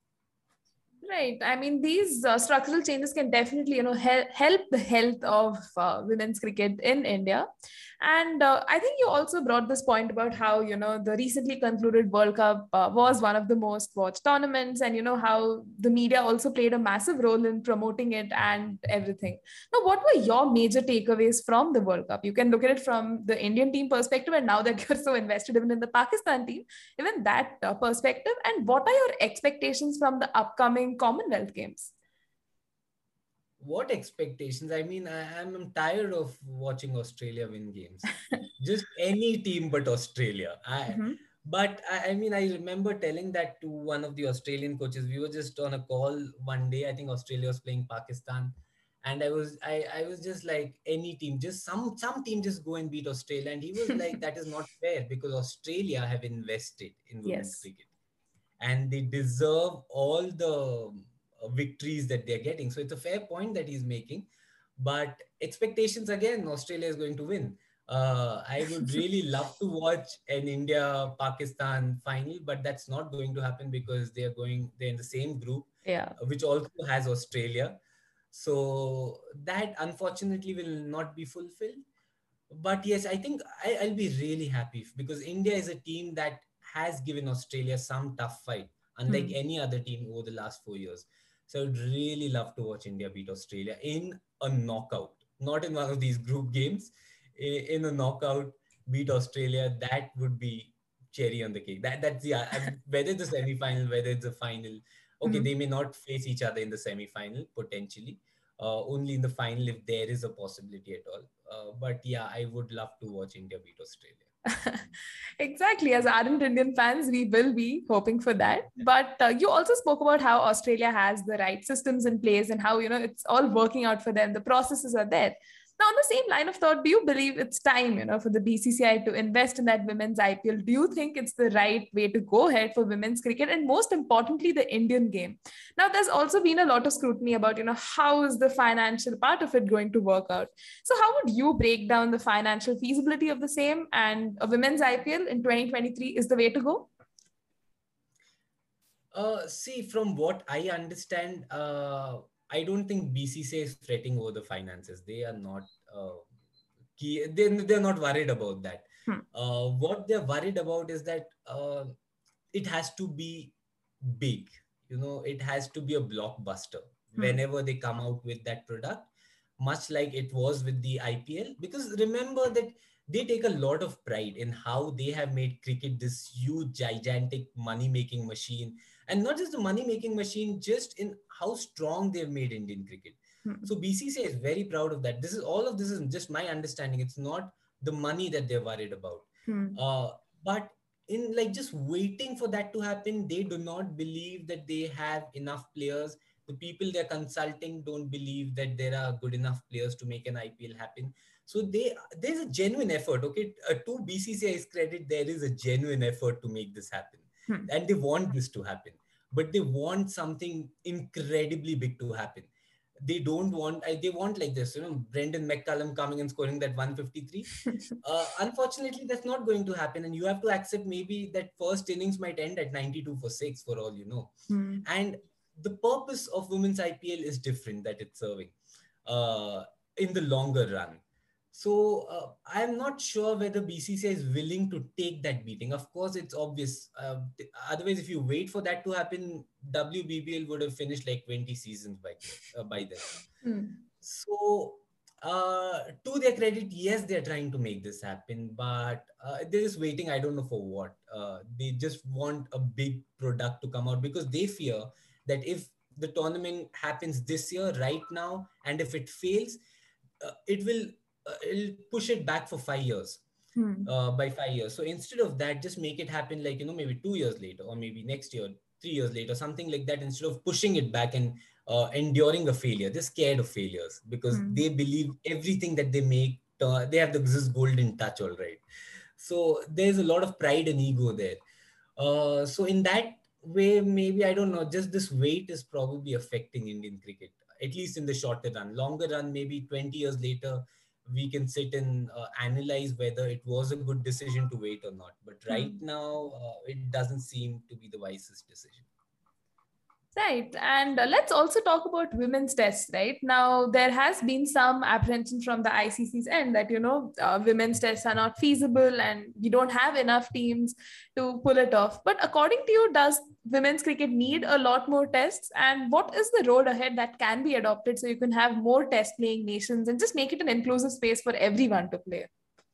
Right. I mean, these structural changes can definitely, help the health of women's cricket in India. And I think you also brought this point about how, the recently concluded World Cup was one of the most watched tournaments, and, how the media also played a massive role in promoting it and everything. Now, what were your major takeaways from the World Cup? You can look at it from the Indian team perspective, and now that you're so invested even in the Pakistan team, even that perspective. And what are your expectations from the upcoming Commonwealth Games? What expectations? I mean, I'm tired of watching Australia win games. Just any team but Australia. Mhm. I mean, I remember telling that to one of the Australian coaches. We were just on a call one day. I think Australia was playing Pakistan, and I was just like, any team, just some team, just go and beat Australia. And he was like, that is not fair, because Australia have invested in women's Yes. cricket, and they deserve all the victories that they're getting. So it's a fair point that he's making. But expectations, again, Australia is going to win. I would really love to watch an India Pakistan final, but that's not going to happen, because they're in the same group, Yeah. which also has Australia. So that unfortunately will not be fulfilled. But yes, I think I'll be really happy, because India is a team that has given Australia some tough fight, unlike Hmm. any other team over the last 4 years. So I'd really love to watch India beat Australia in a knockout, not in one of these group games, in a knockout, beat Australia. That would be cherry on the cake. That's the whether it's a semi-final, whether it's a final. Okay, Mhm. they may not face each other in the semi-final potentially, only in the final if there is a possibility at all. But yeah, I would love to watch India beat Australia. Exactly. As ardent Indian fans, we will be hoping for that. But you also spoke about how Australia has the right systems in place and how, it's all working out for them. The processes are there. Now, on the same line of thought, do you believe it's time, for the BCCI to invest in that women's IPL? Do you think it's the right way to go ahead for women's cricket? And most importantly, the Indian game. Now, there's also been a lot of scrutiny about, how is the financial part of it going to work out? So, how would you break down the financial feasibility of the same, and a women's IPL in 2023 is the way to go? See, from what I understand, I don't think BCCI is fretting over the finances. They are not they're not worried about that. Hmm. What they're worried about is that it has to be big. It has to be a blockbuster Hmm. whenever they come out with that product, much like it was with the IPL. Because remember that they take a lot of pride in how they have made cricket this huge, gigantic money making machine. And not just the money making machine, just in how strong they've made Indian cricket. Hmm. So BCCI is very proud of that. All of this is just my understanding. It's not the money that they're worried about. Hmm. But in like just waiting for that to happen, they do not believe that they have enough players. The people they're consulting don't believe that there are good enough players to make an IPL happen. So there's a genuine effort. Okay, to BCCI's credit, there is a genuine effort to make this happen, Hmm. and they want this to happen, but they want something incredibly big to happen. They don't want. They want like this, Brendan McCullum coming and scoring that 153. Unfortunately, that's not going to happen, and you have to accept maybe that first innings might end at 92 for six, for all you know. Hmm. And the purpose of women's IPL is different that it's serving uh, in the longer run. So I'm not sure whether BCCI is willing to take that beating. Of course, it's obvious. Otherwise, if you wait for that to happen, WBBL would have finished like 20 seasons by then. Hmm. So, to their credit, yes, they're trying to make this happen, but they're just waiting. I don't know for what. They just want a big product to come out because they fear that if the tournament happens this year, right now, and if it fails, it'll push it back for 5 years. Hmm. By 5 years. So instead of that, just make it happen like, maybe 2 years later, or maybe next year, 3 years later, something like that, instead of pushing it back and enduring a failure. They're scared of failures because Hmm. they believe everything that they make, they have this golden touch, all right. So there's a lot of pride and ego there. So in that way, maybe, I don't know, just this weight is probably affecting Indian cricket, at least in the shorter run. Longer run, maybe 20 years later, we can sit and analyze whether it was a good decision to wait or not. But right Hmm. now, it doesn't seem to be the wisest decision. Right. And let's also talk about women's tests, right? Now, there has been some apprehension from the ICC's end that, women's tests are not feasible and we don't have enough teams to pull it off. But according to you, does women's cricket need a lot more tests? And what is the road ahead that can be adopted so you can have more test playing nations and just make it an inclusive space for everyone to play?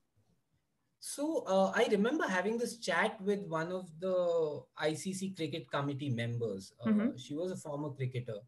So I remember having this chat with one of the ICC cricket committee members. Mm-hmm. She was a former cricketer,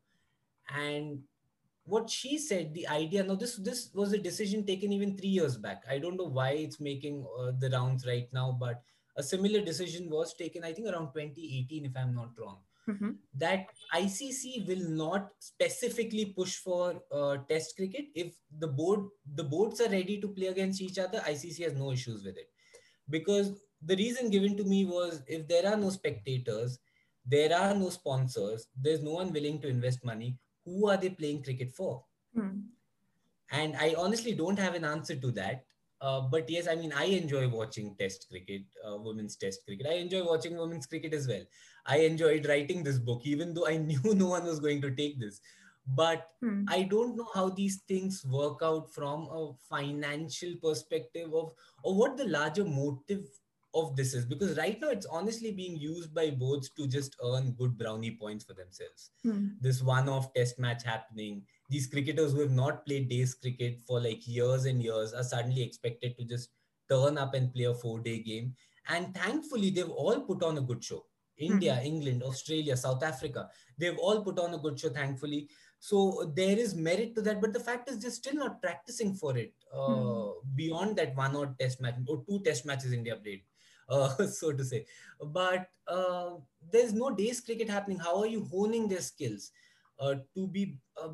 and what she said, the idea. Now, this was a decision taken even 3 years back. I don't know why it's making the rounds right now, but a similar decision was taken, I think, around 2018, if I'm not wrong. Mm-hmm. That ICC will not specifically push for Test cricket. If the boards are ready to play against each other, ICC has no issues with it, because the reason given to me was, if there are no spectators, there are no sponsors, there's no one willing to invest money, who are they playing cricket for? Hmm. And I honestly don't have an answer to that. But yes, I mean, I enjoy watching Test cricket, women's Test cricket. I enjoy watching women's cricket as well. I enjoyed writing this book, even though I knew no one was going to take this. But Hmm. I don't know how these things work out from a financial perspective or what the larger motive of this is. Because right now it's honestly being used by boards to just earn good brownie points for themselves. Hmm. This one-off test match happening, these cricketers who have not played days cricket for like years and years are suddenly expected to just turn up and play a 4-day game. And thankfully, they've all put on a good show. Hmm. India, England, Australia, South Africa, they've all put on a good show, thankfully. So there is merit to that. But the fact is, they're still not practicing for it Hmm. beyond that one odd test match or two test matches India played, so to say. But there's no days cricket happening. How are you honing their skills? To be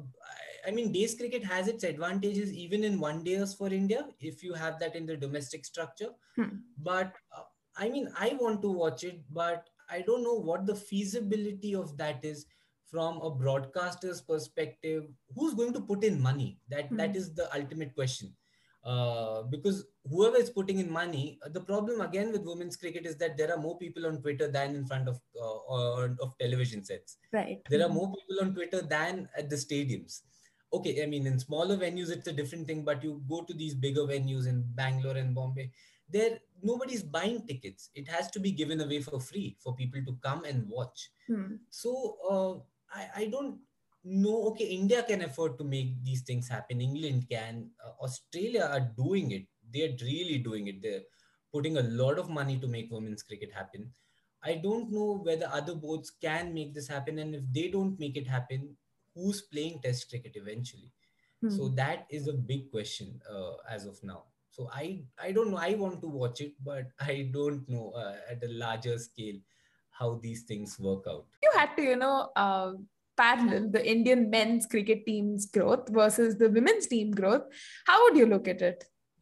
I mean, days cricket has its advantages even in one days for India if you have that in the domestic structure. Hmm. But I mean, I want to watch it, but I don't know what the feasibility of that is from a broadcaster's perspective. Who's going to put in money? That Hmm. is the ultimate question. Because whoever is putting in money, the problem again with women's cricket is that there are more people on Twitter than in front of television sets. Right. There are more people on Twitter than at the stadiums. Okay, I mean, in smaller venues it's a different thing, but you go to these bigger venues in Bangalore and Bombay, there nobody's buying tickets. It has to be given away for free for people to come and watch. Hmm. So I don't know. Okay, India can afford to make these things happen. England can. Australia are doing it. They're really doing it. They're putting a lot of money to make women's cricket happen. I don't know whether other boards can make this happen. And if they don't make it happen, who's playing Test cricket eventually? So Hmm. that is a big question as of now. So I don't know. I want to watch it, but I don't know at a larger scale how these things work out. You had to, parallel the Indian men's cricket team's growth versus the women's team growth, how would you look at it?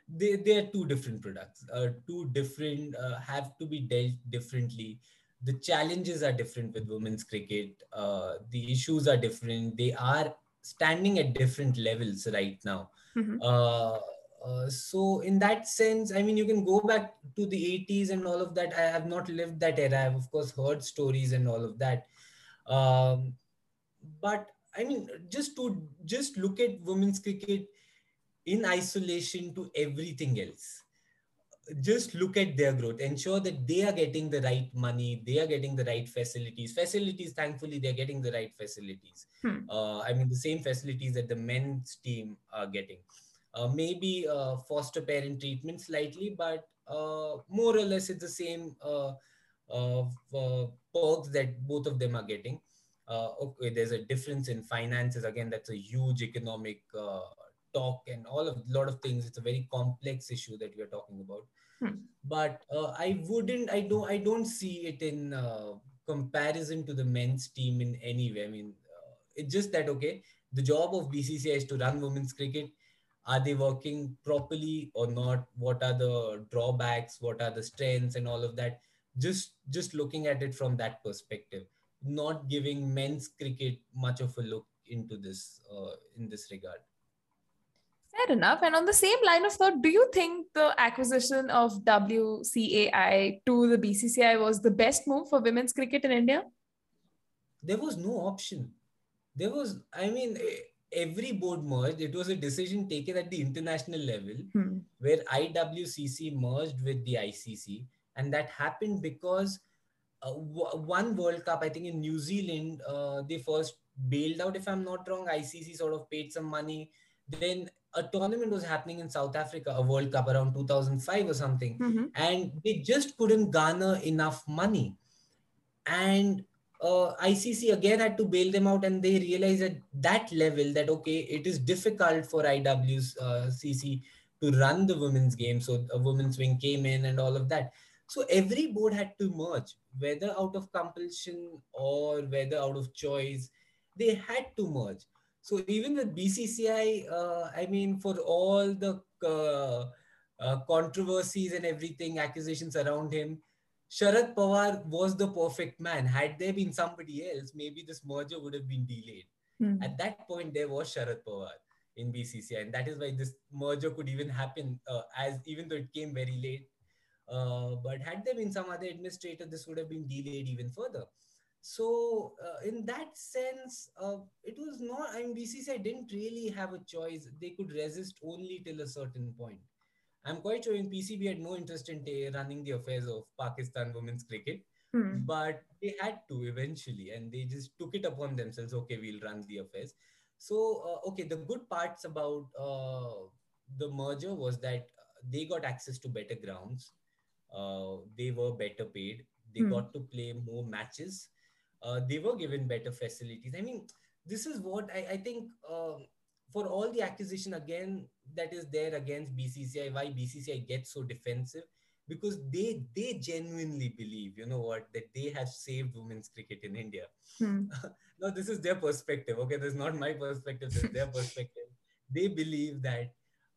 they are two different products, two different, have to be dealt differently. The challenges are different with women's cricket. The issues are different. They are standing at different levels right now. Mhm. uh, so in that sense, I mean, you can go back to the 80s and all of that. I have not lived that era. I've of course heard stories and all of that. um, but I mean, just look at women's cricket in isolation to everything else. Just look at their growth, ensure that they are getting the right money, they are getting the right facilities. Thankfully, they're getting the right facilities. Hmm. I mean, the same facilities that the men's team are getting. Maybe foster parent treatment slightly, but more or less it's the same perks that both of them are getting. Okay, there's a difference in finances. Again, that's a huge economic talk and all of lot of things. It's a very complex issue that we are talking about. Hmm. But I don't see it in comparison to the men's team in any way. I mean, it's just that, okay, the job of BCCI is to run women's cricket. Are they working properly or not? What are the drawbacks? What are the strengths and all of that? Just looking at it from that perspective, not giving men's cricket much of a look into this in this regard. Fair enough. And on the same line of thought, do you think the acquisition of WCAI to the BCCI was the best move for women's cricket in India? There was no option. There was, I mean, every board merged. It was a decision taken at the international level Hmm. where IWCC merged with the ICC. And that happened because one World Cup, I think in New Zealand, they first bailed out, if I'm not wrong. ICC sort of paid some money. Then a tournament was happening in South Africa, a World Cup around 2005 or something. Mm-hmm. And they just couldn't garner enough money. And ICC again had to bail them out, and they realized at that level that, okay, it is difficult for IWCC to run the women's game. So a women's wing came in and all of that. So every board had to merge, whether out of compulsion or whether out of choice, they had to merge. So even with BCCI, I mean, for all the controversies and everything, accusations around him, Sharad Pawar was the perfect man. Had there been somebody else, maybe this merger would have been delayed. Hmm. At that point, there was Sharad Pawar in BCCI, and that is why this merger could even happen, as even though it came very late. But had there been some other administrator, this would have been delayed even further. So, in that sense, it was not. I mean, BCCI didn't really have a choice. They could resist only till a certain point. I'm quite sure in PCB had no interest in running the affairs of Pakistan women's cricket, Hmm. but they had to eventually, and they just took it upon themselves. Okay, we'll run the affairs. So, okay, the good parts about the merger was that they got access to better grounds. They were better paid. They Hmm. got to play more matches. They were given better facilities. I mean, this is what I think. For all the accusation again that is there against BCCI, why BCCI gets so defensive, because they genuinely believe, you know what, that they have saved women's cricket in India. Hmm. No, this is their perspective. Okay, this is not my perspective. This is their perspective. They believe that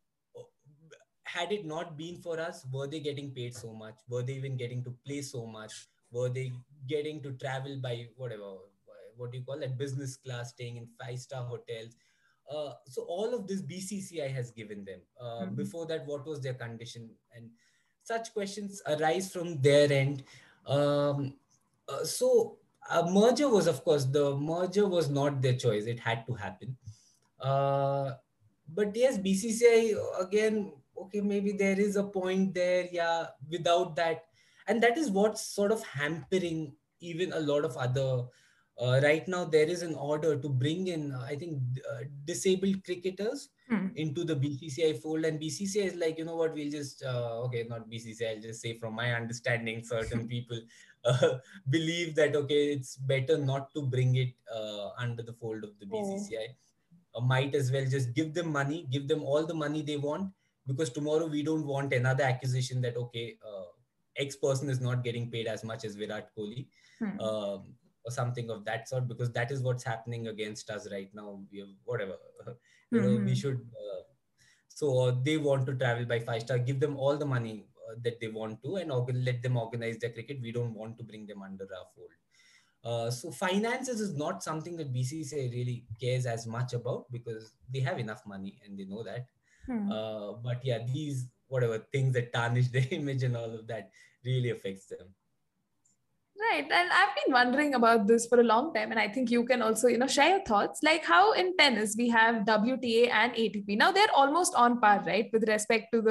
had it not been for us, were they getting paid so much? Were they even getting to play so much? Were they getting to travel by whatever, what do you call that, business class, staying in five-star hotels? So all of this BCCI has given them. Hmm. Before that, what was their condition? And such questions arise from their end. Um, so a merger was, of course, the merger was not their choice. It had to happen. Uh, but yes, BCCI again, okay, maybe there is a point there, yeah, without that. And that is what's sort of hampering even a lot of other. Right now, there is an order to bring in, I think, disabled cricketers Hmm. into the BCCI fold. And BCCI is like, you know what, we'll just, okay, not BCCI, I'll just say from my understanding, certain people believe that, okay, it's better not to bring it under the fold of the Oh. BCCI. Might as well just give them money, give them all the money they want, because tomorrow we don't want another accusation that, okay, X person is not getting paid as much as Virat Kohli, Hmm. or something of that sort, because that is what's happening against us right now. We have whatever, we Hmm. should. So they want to travel by 5 star, give them all the money that they want to, and let them organize their cricket. We don't want to bring them under our fold. So finances is not something that BCCI really cares as much about, because they have enough money and they know that. Hmm. But yeah, these whatever things that tarnish their image and all of that really affects them. Right. And I've been wondering about this for a long time. And I think you can also, share your thoughts. Like how in tennis we have WTA and ATP. Now they're almost on par, right? With respect to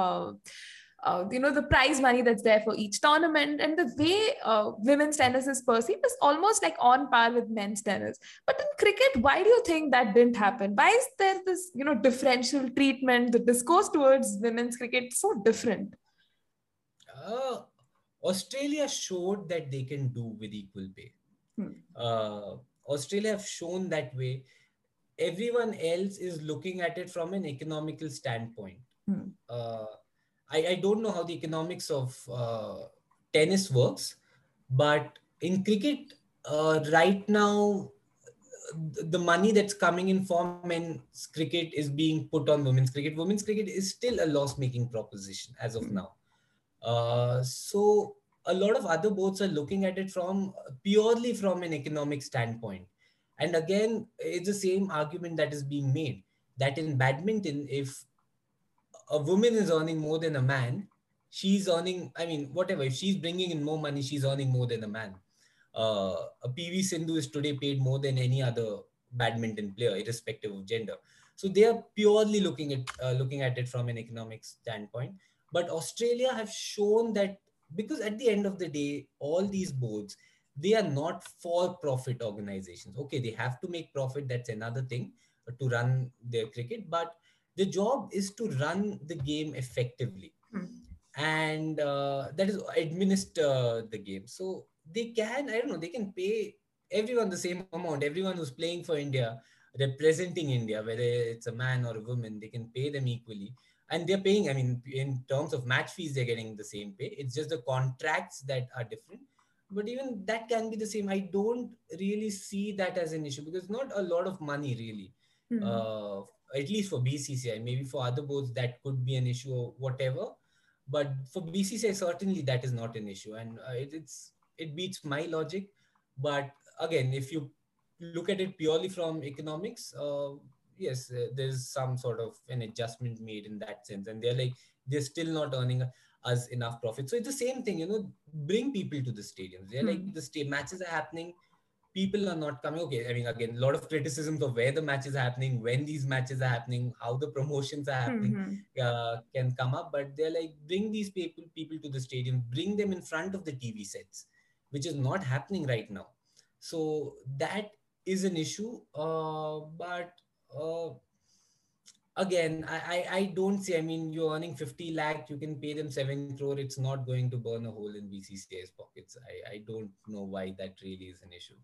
the prize money that's there for each tournament. And the way women's tennis is perceived is almost like on par with men's tennis. But in cricket, why do you think that didn't happen? Why is there this, differential treatment, the discourse towards women's cricket so different? Uh, Australia showed that they can do with equal pay. Hmm. Uh, Australia have shown that way. Everyone else is looking at it from an economical standpoint. Hmm. Uh, I don't know how the economics of tennis works, but in cricket, right now, the money that's coming in for men's cricket is being put on women's cricket. Women's cricket is still a loss-making proposition as of Hmm. now. So a lot of other boards are looking at it from purely from an economic standpoint. And again, it's the same argument that is being made, that in badminton, if a woman is earning more than a man, she's earning, I mean, whatever, if she's bringing in more money, she's earning more than a man. A PV Sindhu is today paid more than any other badminton player, irrespective of gender. So they are purely looking at it from an economic standpoint. But Australia have shown that, because at the end of the day, all these boards, they are not for-profit organizations. Okay, they have to make profit. That's another thing to run their cricket, but the job is to run the game effectively, Hmm. and that is administer the game. So they can, I don't know, they can pay everyone the same amount. Everyone who's playing for India, representing India, whether it's a man or a woman, they can pay them equally. And they're paying, I mean, in terms of match fees, they're getting the same pay. It's just the contracts that are different. But even that can be the same. I don't really see that as an issue, because not a lot of money really. Hmm. Uh, at least for BCCI, maybe for other boards that could be an issue or whatever, but for BCCI certainly that is not an issue, and it beats my logic. But again, if you look at it purely from economics, yes, there's some sort of an adjustment made in that sense, and they're still not earning us enough profit. So it's the same thing, bring people to the stadiums. They're like, Hmm. the matches are happening, people are not coming. Okay, I mean, again, a lot of criticisms of where the matches are happening, when these matches are happening, how the promotions are Hmm. happening, Hmm. can come up. But they're like, bring these people to the stadium, bring them in front of the TV sets, which is not happening right now. So that is an issue. But uh, again, I don't see, I mean, you're earning 50 lakh, you can pay them 7 crore. It's not going to burn a hole in BCCI's pockets. I don't know why that really is an issue.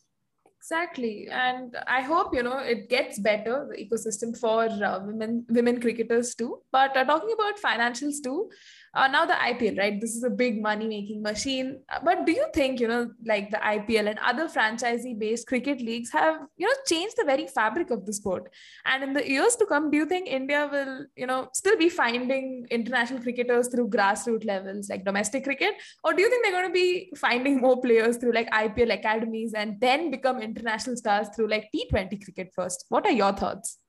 Exactly, and I hope it gets better, the ecosystem for women cricketers too. But talking about financials too, now the IPL, right? This is a big money making machine. But do you think like the IPL and other franchisee based cricket leagues have changed the very fabric of the sport? And in the years to come, do you think India will still be finding international cricketers through grassroots levels like domestic cricket, or do you think they're going to be finding more players through like IPL academies and then become international stars through like T20 cricket first? What are your thoughts?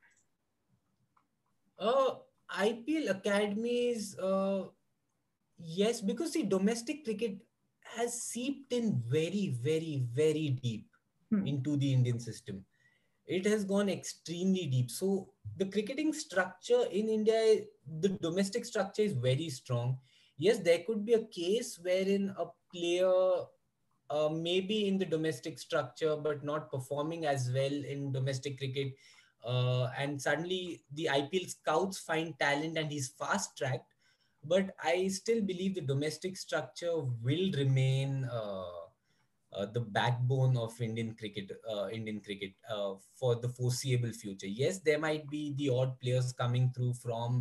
uh IPL academies, yes, because the domestic cricket has seeped in very, very, very deep Hmm. into the Indian system. It has gone extremely deep. So the cricketing structure in India, the domestic structure is very strong. Yes, there could be a case wherein a player maybe in the domestic structure but not performing as well in domestic cricket, and suddenly the IPL scouts find talent and he's fast tracked. But I still believe the domestic structure will remain the backbone of Indian cricket for the foreseeable future. Yes, there might be the odd players coming through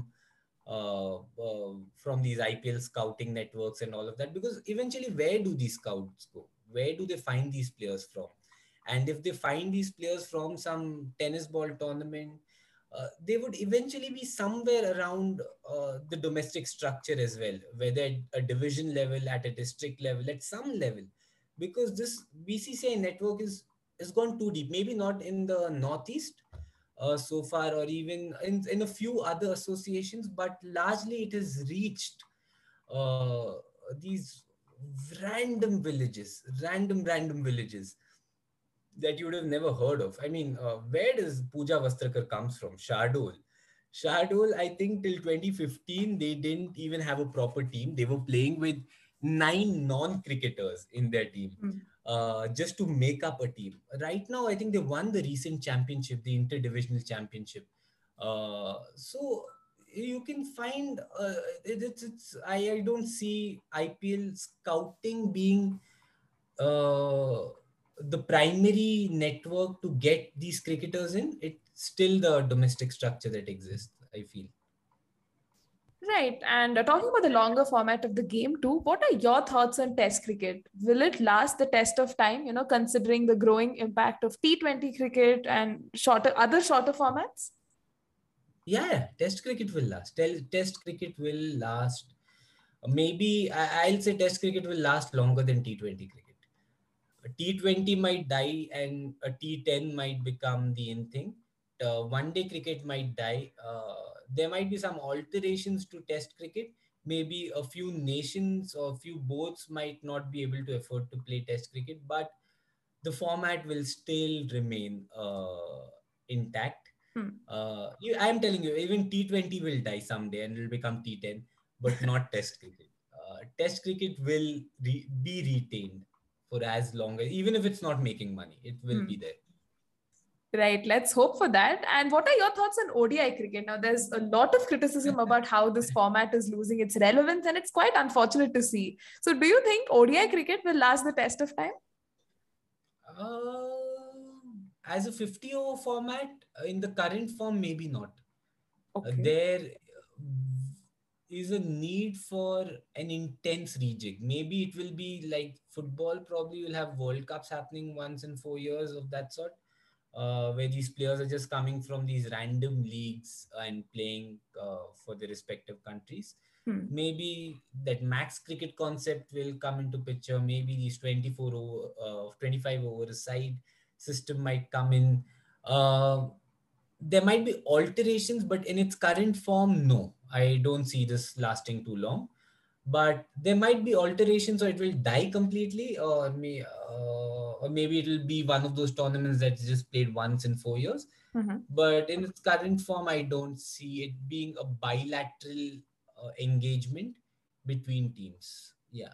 from these IPL scouting networks and all of that, because eventually, where do these scouts go? Where do they find these players from? And if they find these players from some tennis ball tournament, they would eventually be somewhere around the domestic structure as well, whether at a division level, at a district level, at some level, because this BCCI network is gone too deep. Maybe not in the northeast so far, or even in a few other associations, but largely it has reached uh, these random villages that you would have never heard of. I mean, where does Pooja Vastrakar comes from? Shardol. Shardol, I think till 2015, they didn't even have a proper team. They were playing with 9 non-cricketers in their team Hmm. just to make up a team. Right now, I think they won the recent championship, the interdivisional championship. So you can find I don't see IPL scouting being uh, the primary network to get these cricketers in. It's still the domestic structure that exists, I feel. Right. And talking about the longer format of the game too, what are your thoughts on Test cricket? Will it last the test of time, considering the growing impact of T20 cricket and other shorter formats? Yeah, Test cricket will last. Test cricket will last. Maybe I'll say Test cricket will last longer than T20 cricket. A T20 might die and a T10 might become the in thing. One day cricket might die. There might be some alterations to Test cricket. Maybe a few nations or a few boards might not be able to afford to play Test cricket, but the format will still remain intact. Hmm. I'm telling you, even T20 will die someday and it'll become T10, but not Test cricket. Test cricket will be retained for as long as, even if it's not making money, it will be Hmm. there. Right, let's hope for that. And what are your thoughts on ODI cricket? Now, there's a lot of criticism about how this format is losing its relevance, and it's quite unfortunate to see. So, do you think ODI cricket will last the test of time? As a 50 over format, in the current form, maybe not. Okay. There is a need for an intense rejig. Maybe it will be like football, probably will have World Cups happening once in 4 years of that sort, where these players are just coming from these random leagues and playing for the respective countries. Hmm. Maybe that max cricket concept will come into picture. Maybe these 24 over, 25 over a side system might come in. Uh, there might be alterations, but in its current form, no, I don't see this lasting too long. But there might be alterations, or it will die completely, or maybe it'll be one of those tournaments that's just played once in 4 years. Mhm. But in its current form, I don't see it being a bilateral engagement between teams. Yeah.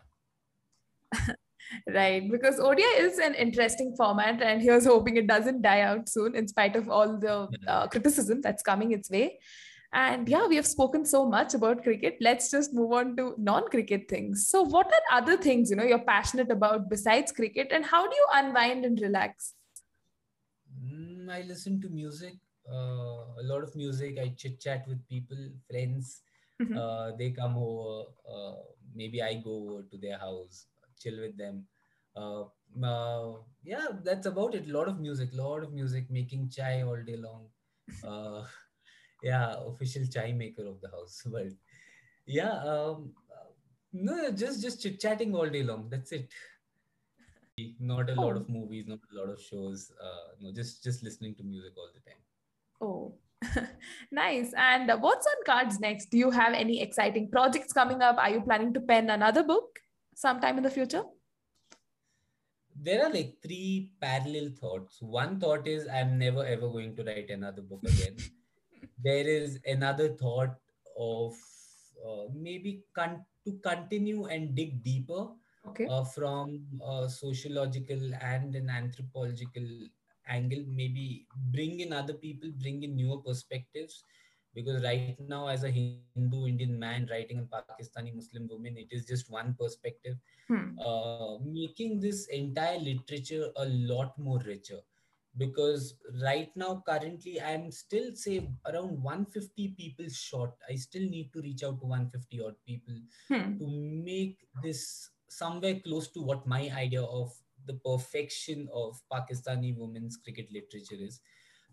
Right, because ODI is an interesting format, and here's hoping it doesn't die out soon, in spite of all the Yeah. criticism that's coming its way. And yeah, we have spoken so much about cricket. Let's just move on to non-cricket things. So, what are other things you're passionate about besides cricket, and how do you unwind and relax? I listen to music, a lot of music. I chit chat with people, friends. Mhm. They come over. Maybe I go over to their house, chill with them. Uh, yeah, that's about it. Lot of music, making chai all day long. Uh, yeah, official chai maker of the house. But yeah, no, just chit chatting all day long. That's it. Not a lot Oh, of movies, not a lot of shows. No, just listening to music all the time. oh, nice. And what's on cards next? Do you have any exciting projects coming up? Are you planning to pen another book sometime in the future? There are like three parallel thoughts. One thought is I'm never ever going to write another book again. There is another thought of maybe to continue and dig deeper Okay. from a sociological and an anthropological angle. Maybe bring in other people, bring in newer perspectives. Because right now, as a Hindu Indian man writing on Pakistani Muslim women, it is just one perspective, Hmm. making this entire literature a lot more richer. Because right now, currently, I'm still say around 150 people short. I still need to reach out to 150 odd people Hmm. to make this somewhere close to what my idea of the perfection of Pakistani women's cricket literature is.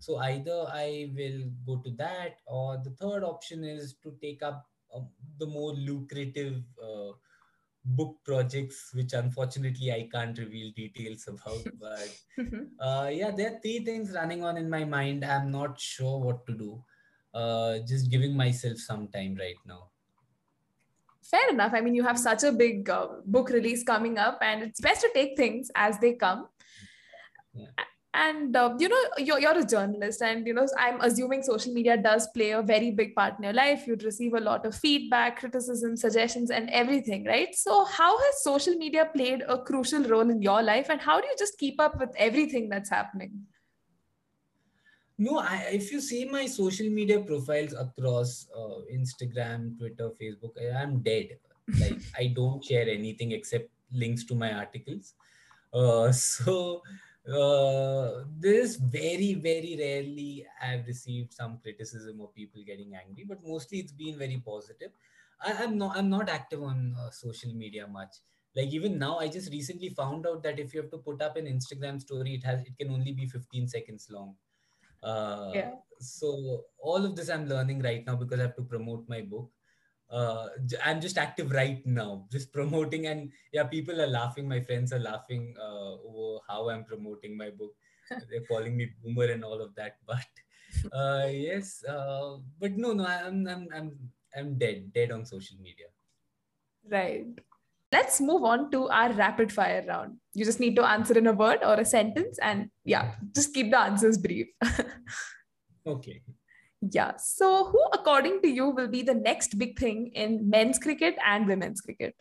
So either I will go to that, or the third option is to take up the more lucrative book projects, which unfortunately I can't reveal details about. But yeah, there are three things running on in my mind. I'm not sure what to do. Just giving myself some time right now. Fair enough. I mean, you have such a big book release coming up, and it's best to take things as they come. Yeah. And you're a journalist, and I'm assuming social media does play a very big part in your life. You'd receive a lot of feedback, criticism, suggestions, and everything, right? So how has social media played a crucial role in your life, and how do you just keep up with everything that's happening? No, if you see my social media profiles across Instagram, Twitter, Facebook, I'm dead. Like, I don't share anything except links to my articles. So this very, very rarely I've received some criticism or people getting angry, but mostly it's been very positive. I'm not active on social media much. Like, even now, I just recently found out that if you have to put up an Instagram story, it can only be 15 seconds long. uh, Yeah. so all of this I'm learning right now because I have to promote my book. I'm just active right now, just promoting, and yeah, people are laughing. My friends are laughing over how I'm promoting my book. They're calling me boomer and all of that. But yes, but no, I'm dead on social media. Right. Let's move on to our rapid fire round. You just need to answer in a word or a sentence, and yeah, just keep the answers brief. Okay. Yeah. So, who, according to you, will be the next big thing in men's cricket and women's cricket?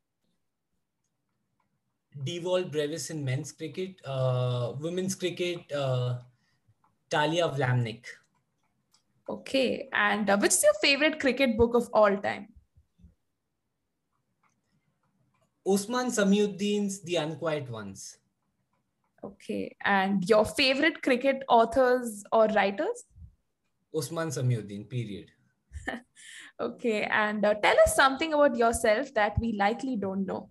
Deval Brevis in men's cricket, women's cricket, Talia Vlamnik. Okay. And which is your favorite cricket book of all time? Osman Samiuddin's The Unquiet Ones. Okay. And your favorite cricket authors or writers? Osman Samiuddin, period. Okay. And tell us something about yourself that we likely don't know.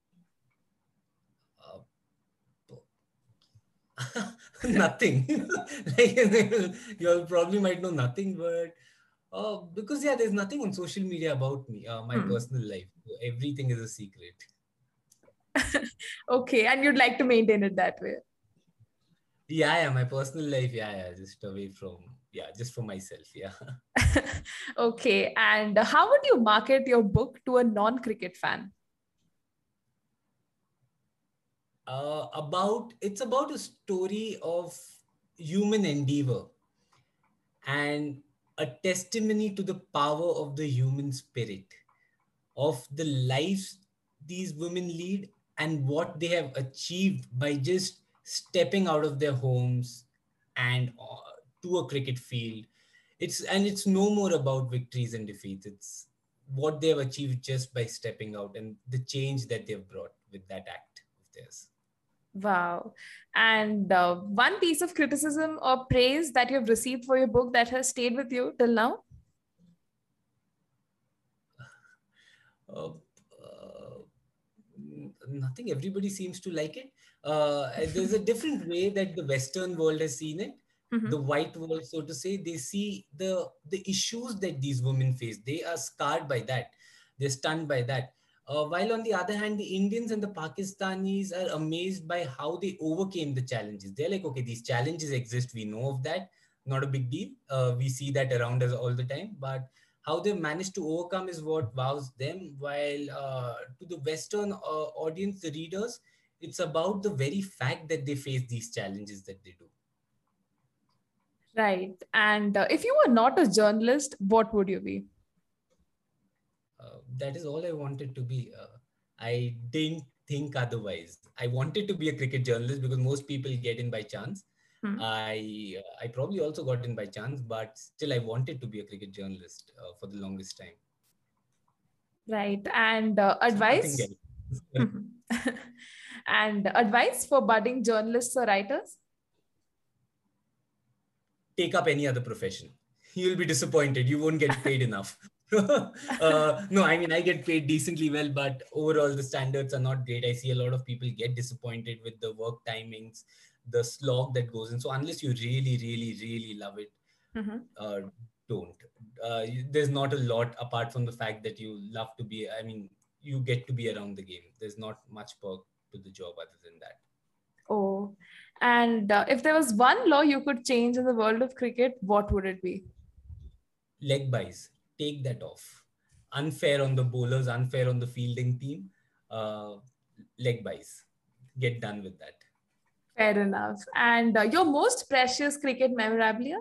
Nothing. Like, you probably might know nothing, but because yeah, there's nothing on social media about me, my Hmm. personal life. Everything is a secret. Okay. And you'd like to maintain it that way. Yeah, my personal life, yeah, just away from, yeah, just for myself, yeah. Okay. And how would you market your book to a non-cricket fan? It's about a story of human endeavor and a testimony to the power of the human spirit, of the lives these women lead and what they have achieved by just stepping out of their homes and to a cricket field. It's no more about victories and defeats. It's what they have achieved just by stepping out and the change that they've brought with that act of theirs. Wow. And one piece of criticism or praise that you've received for your book that has stayed with you till now? uh, uh, Nothing. Everybody seems to like it. There's a different way that the Western world has seen it. The Mhm. white world, so to say, they see the issues that these women face. They are scarred by that. They're stunned by that. While on the other hand, the Indians and the Pakistanis are amazed by how they overcame the challenges. They're like, okay, these challenges exist. We know of that. Not a big deal. We see that around us all the time. But how they managed to overcome is what wows them. While to the Western audience, the readers, it's about the very fact that they face these challenges that they do. Right. And if you were not a journalist, what would you be? That is all I wanted to be. I didn't think otherwise. I wanted to be a cricket journalist because most people get in by chance. Hmm. I probably also got in by chance, but still I wanted to be a cricket journalist for the longest time. Right. And So nothing advice? else. And advice for budding journalists or writers? Take up any other profession. You'll be disappointed. You won't get paid enough. No, I mean, I get paid decently well, but overall, the standards are not great. I see a lot of people get disappointed with the work timings, the slog that goes in. So unless you really, really, really love it, uh, don't. There's not a lot apart from the fact that you love to be. I mean, you get to be around the game. There's not much perk to the job other than that. Oh, and if there was one law you could change in the world of cricket, what would it be? Leg buys, take that off. Unfair on the bowlers, unfair on the fielding team. Uh, Leg buys, get done with that. Fair enough. And your most precious cricket memorabilia?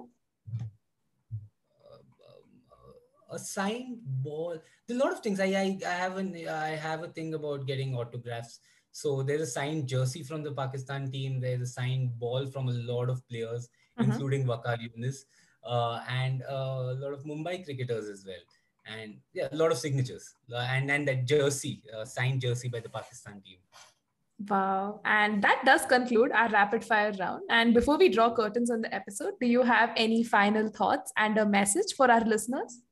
A signed ball. There are a lot of things. I have a thing about getting autographs. So there's a signed jersey from the Pakistan team. There's a signed ball from a lot of players, including Waqar Younis, and a lot of Mumbai cricketers as well. And yeah, a lot of signatures. And that jersey, signed jersey by the Pakistan team. Wow. And that does conclude our rapid fire round. And before we draw curtains on the episode, do you have any final thoughts and a message for our listeners?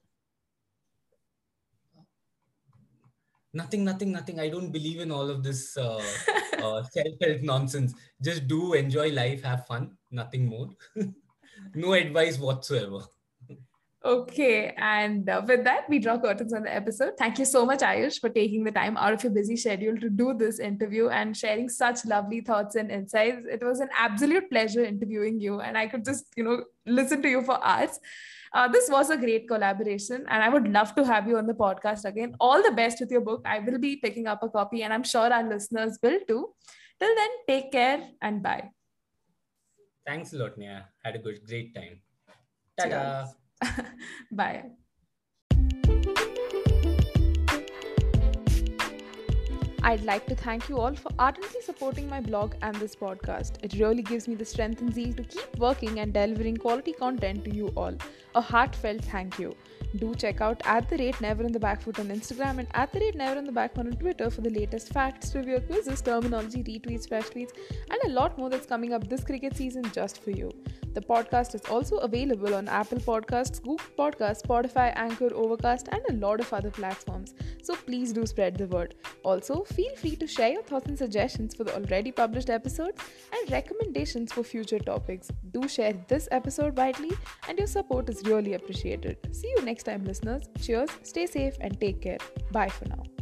Nothing. I don't believe in all of this self-help nonsense. Just do enjoy life, have fun, nothing more. No advice whatsoever. Okay, and with that, we draw curtains on the episode. Thank you so much, Ayush, for taking the time out of your busy schedule to do this interview and sharing such lovely thoughts and insights. It was an absolute pleasure interviewing you, and I could just, listen to you for hours. This was a great collaboration, and I would love to have you on the podcast again. All the best with your book. I will be picking up a copy, and I'm sure our listeners will too. Till then, take care and bye. Thanks a lot, Nia. Had a great time. Ta-da! Bye. I'd like to thank you all for ardently supporting my blog and this podcast. It really gives me the strength and zeal to keep working and delivering quality content to you all. A heartfelt thank you. Do check out @Never on the Back Foot on Instagram and @Never on the Back Foot on Twitter for the latest facts, trivia, quizzes, terminology, retweets, fresh tweets, and a lot more that's coming up this cricket season just for you. The podcast is also available on Apple Podcasts, Google Podcasts, Spotify, Anchor, Overcast, and a lot of other platforms. So please do spread the word. Also, feel free to share your thoughts and suggestions for the already published episodes and recommendations for future topics. Do share this episode widely, and your support is really appreciated. See you next time, listeners. Cheers, stay safe, and take care. Bye for now.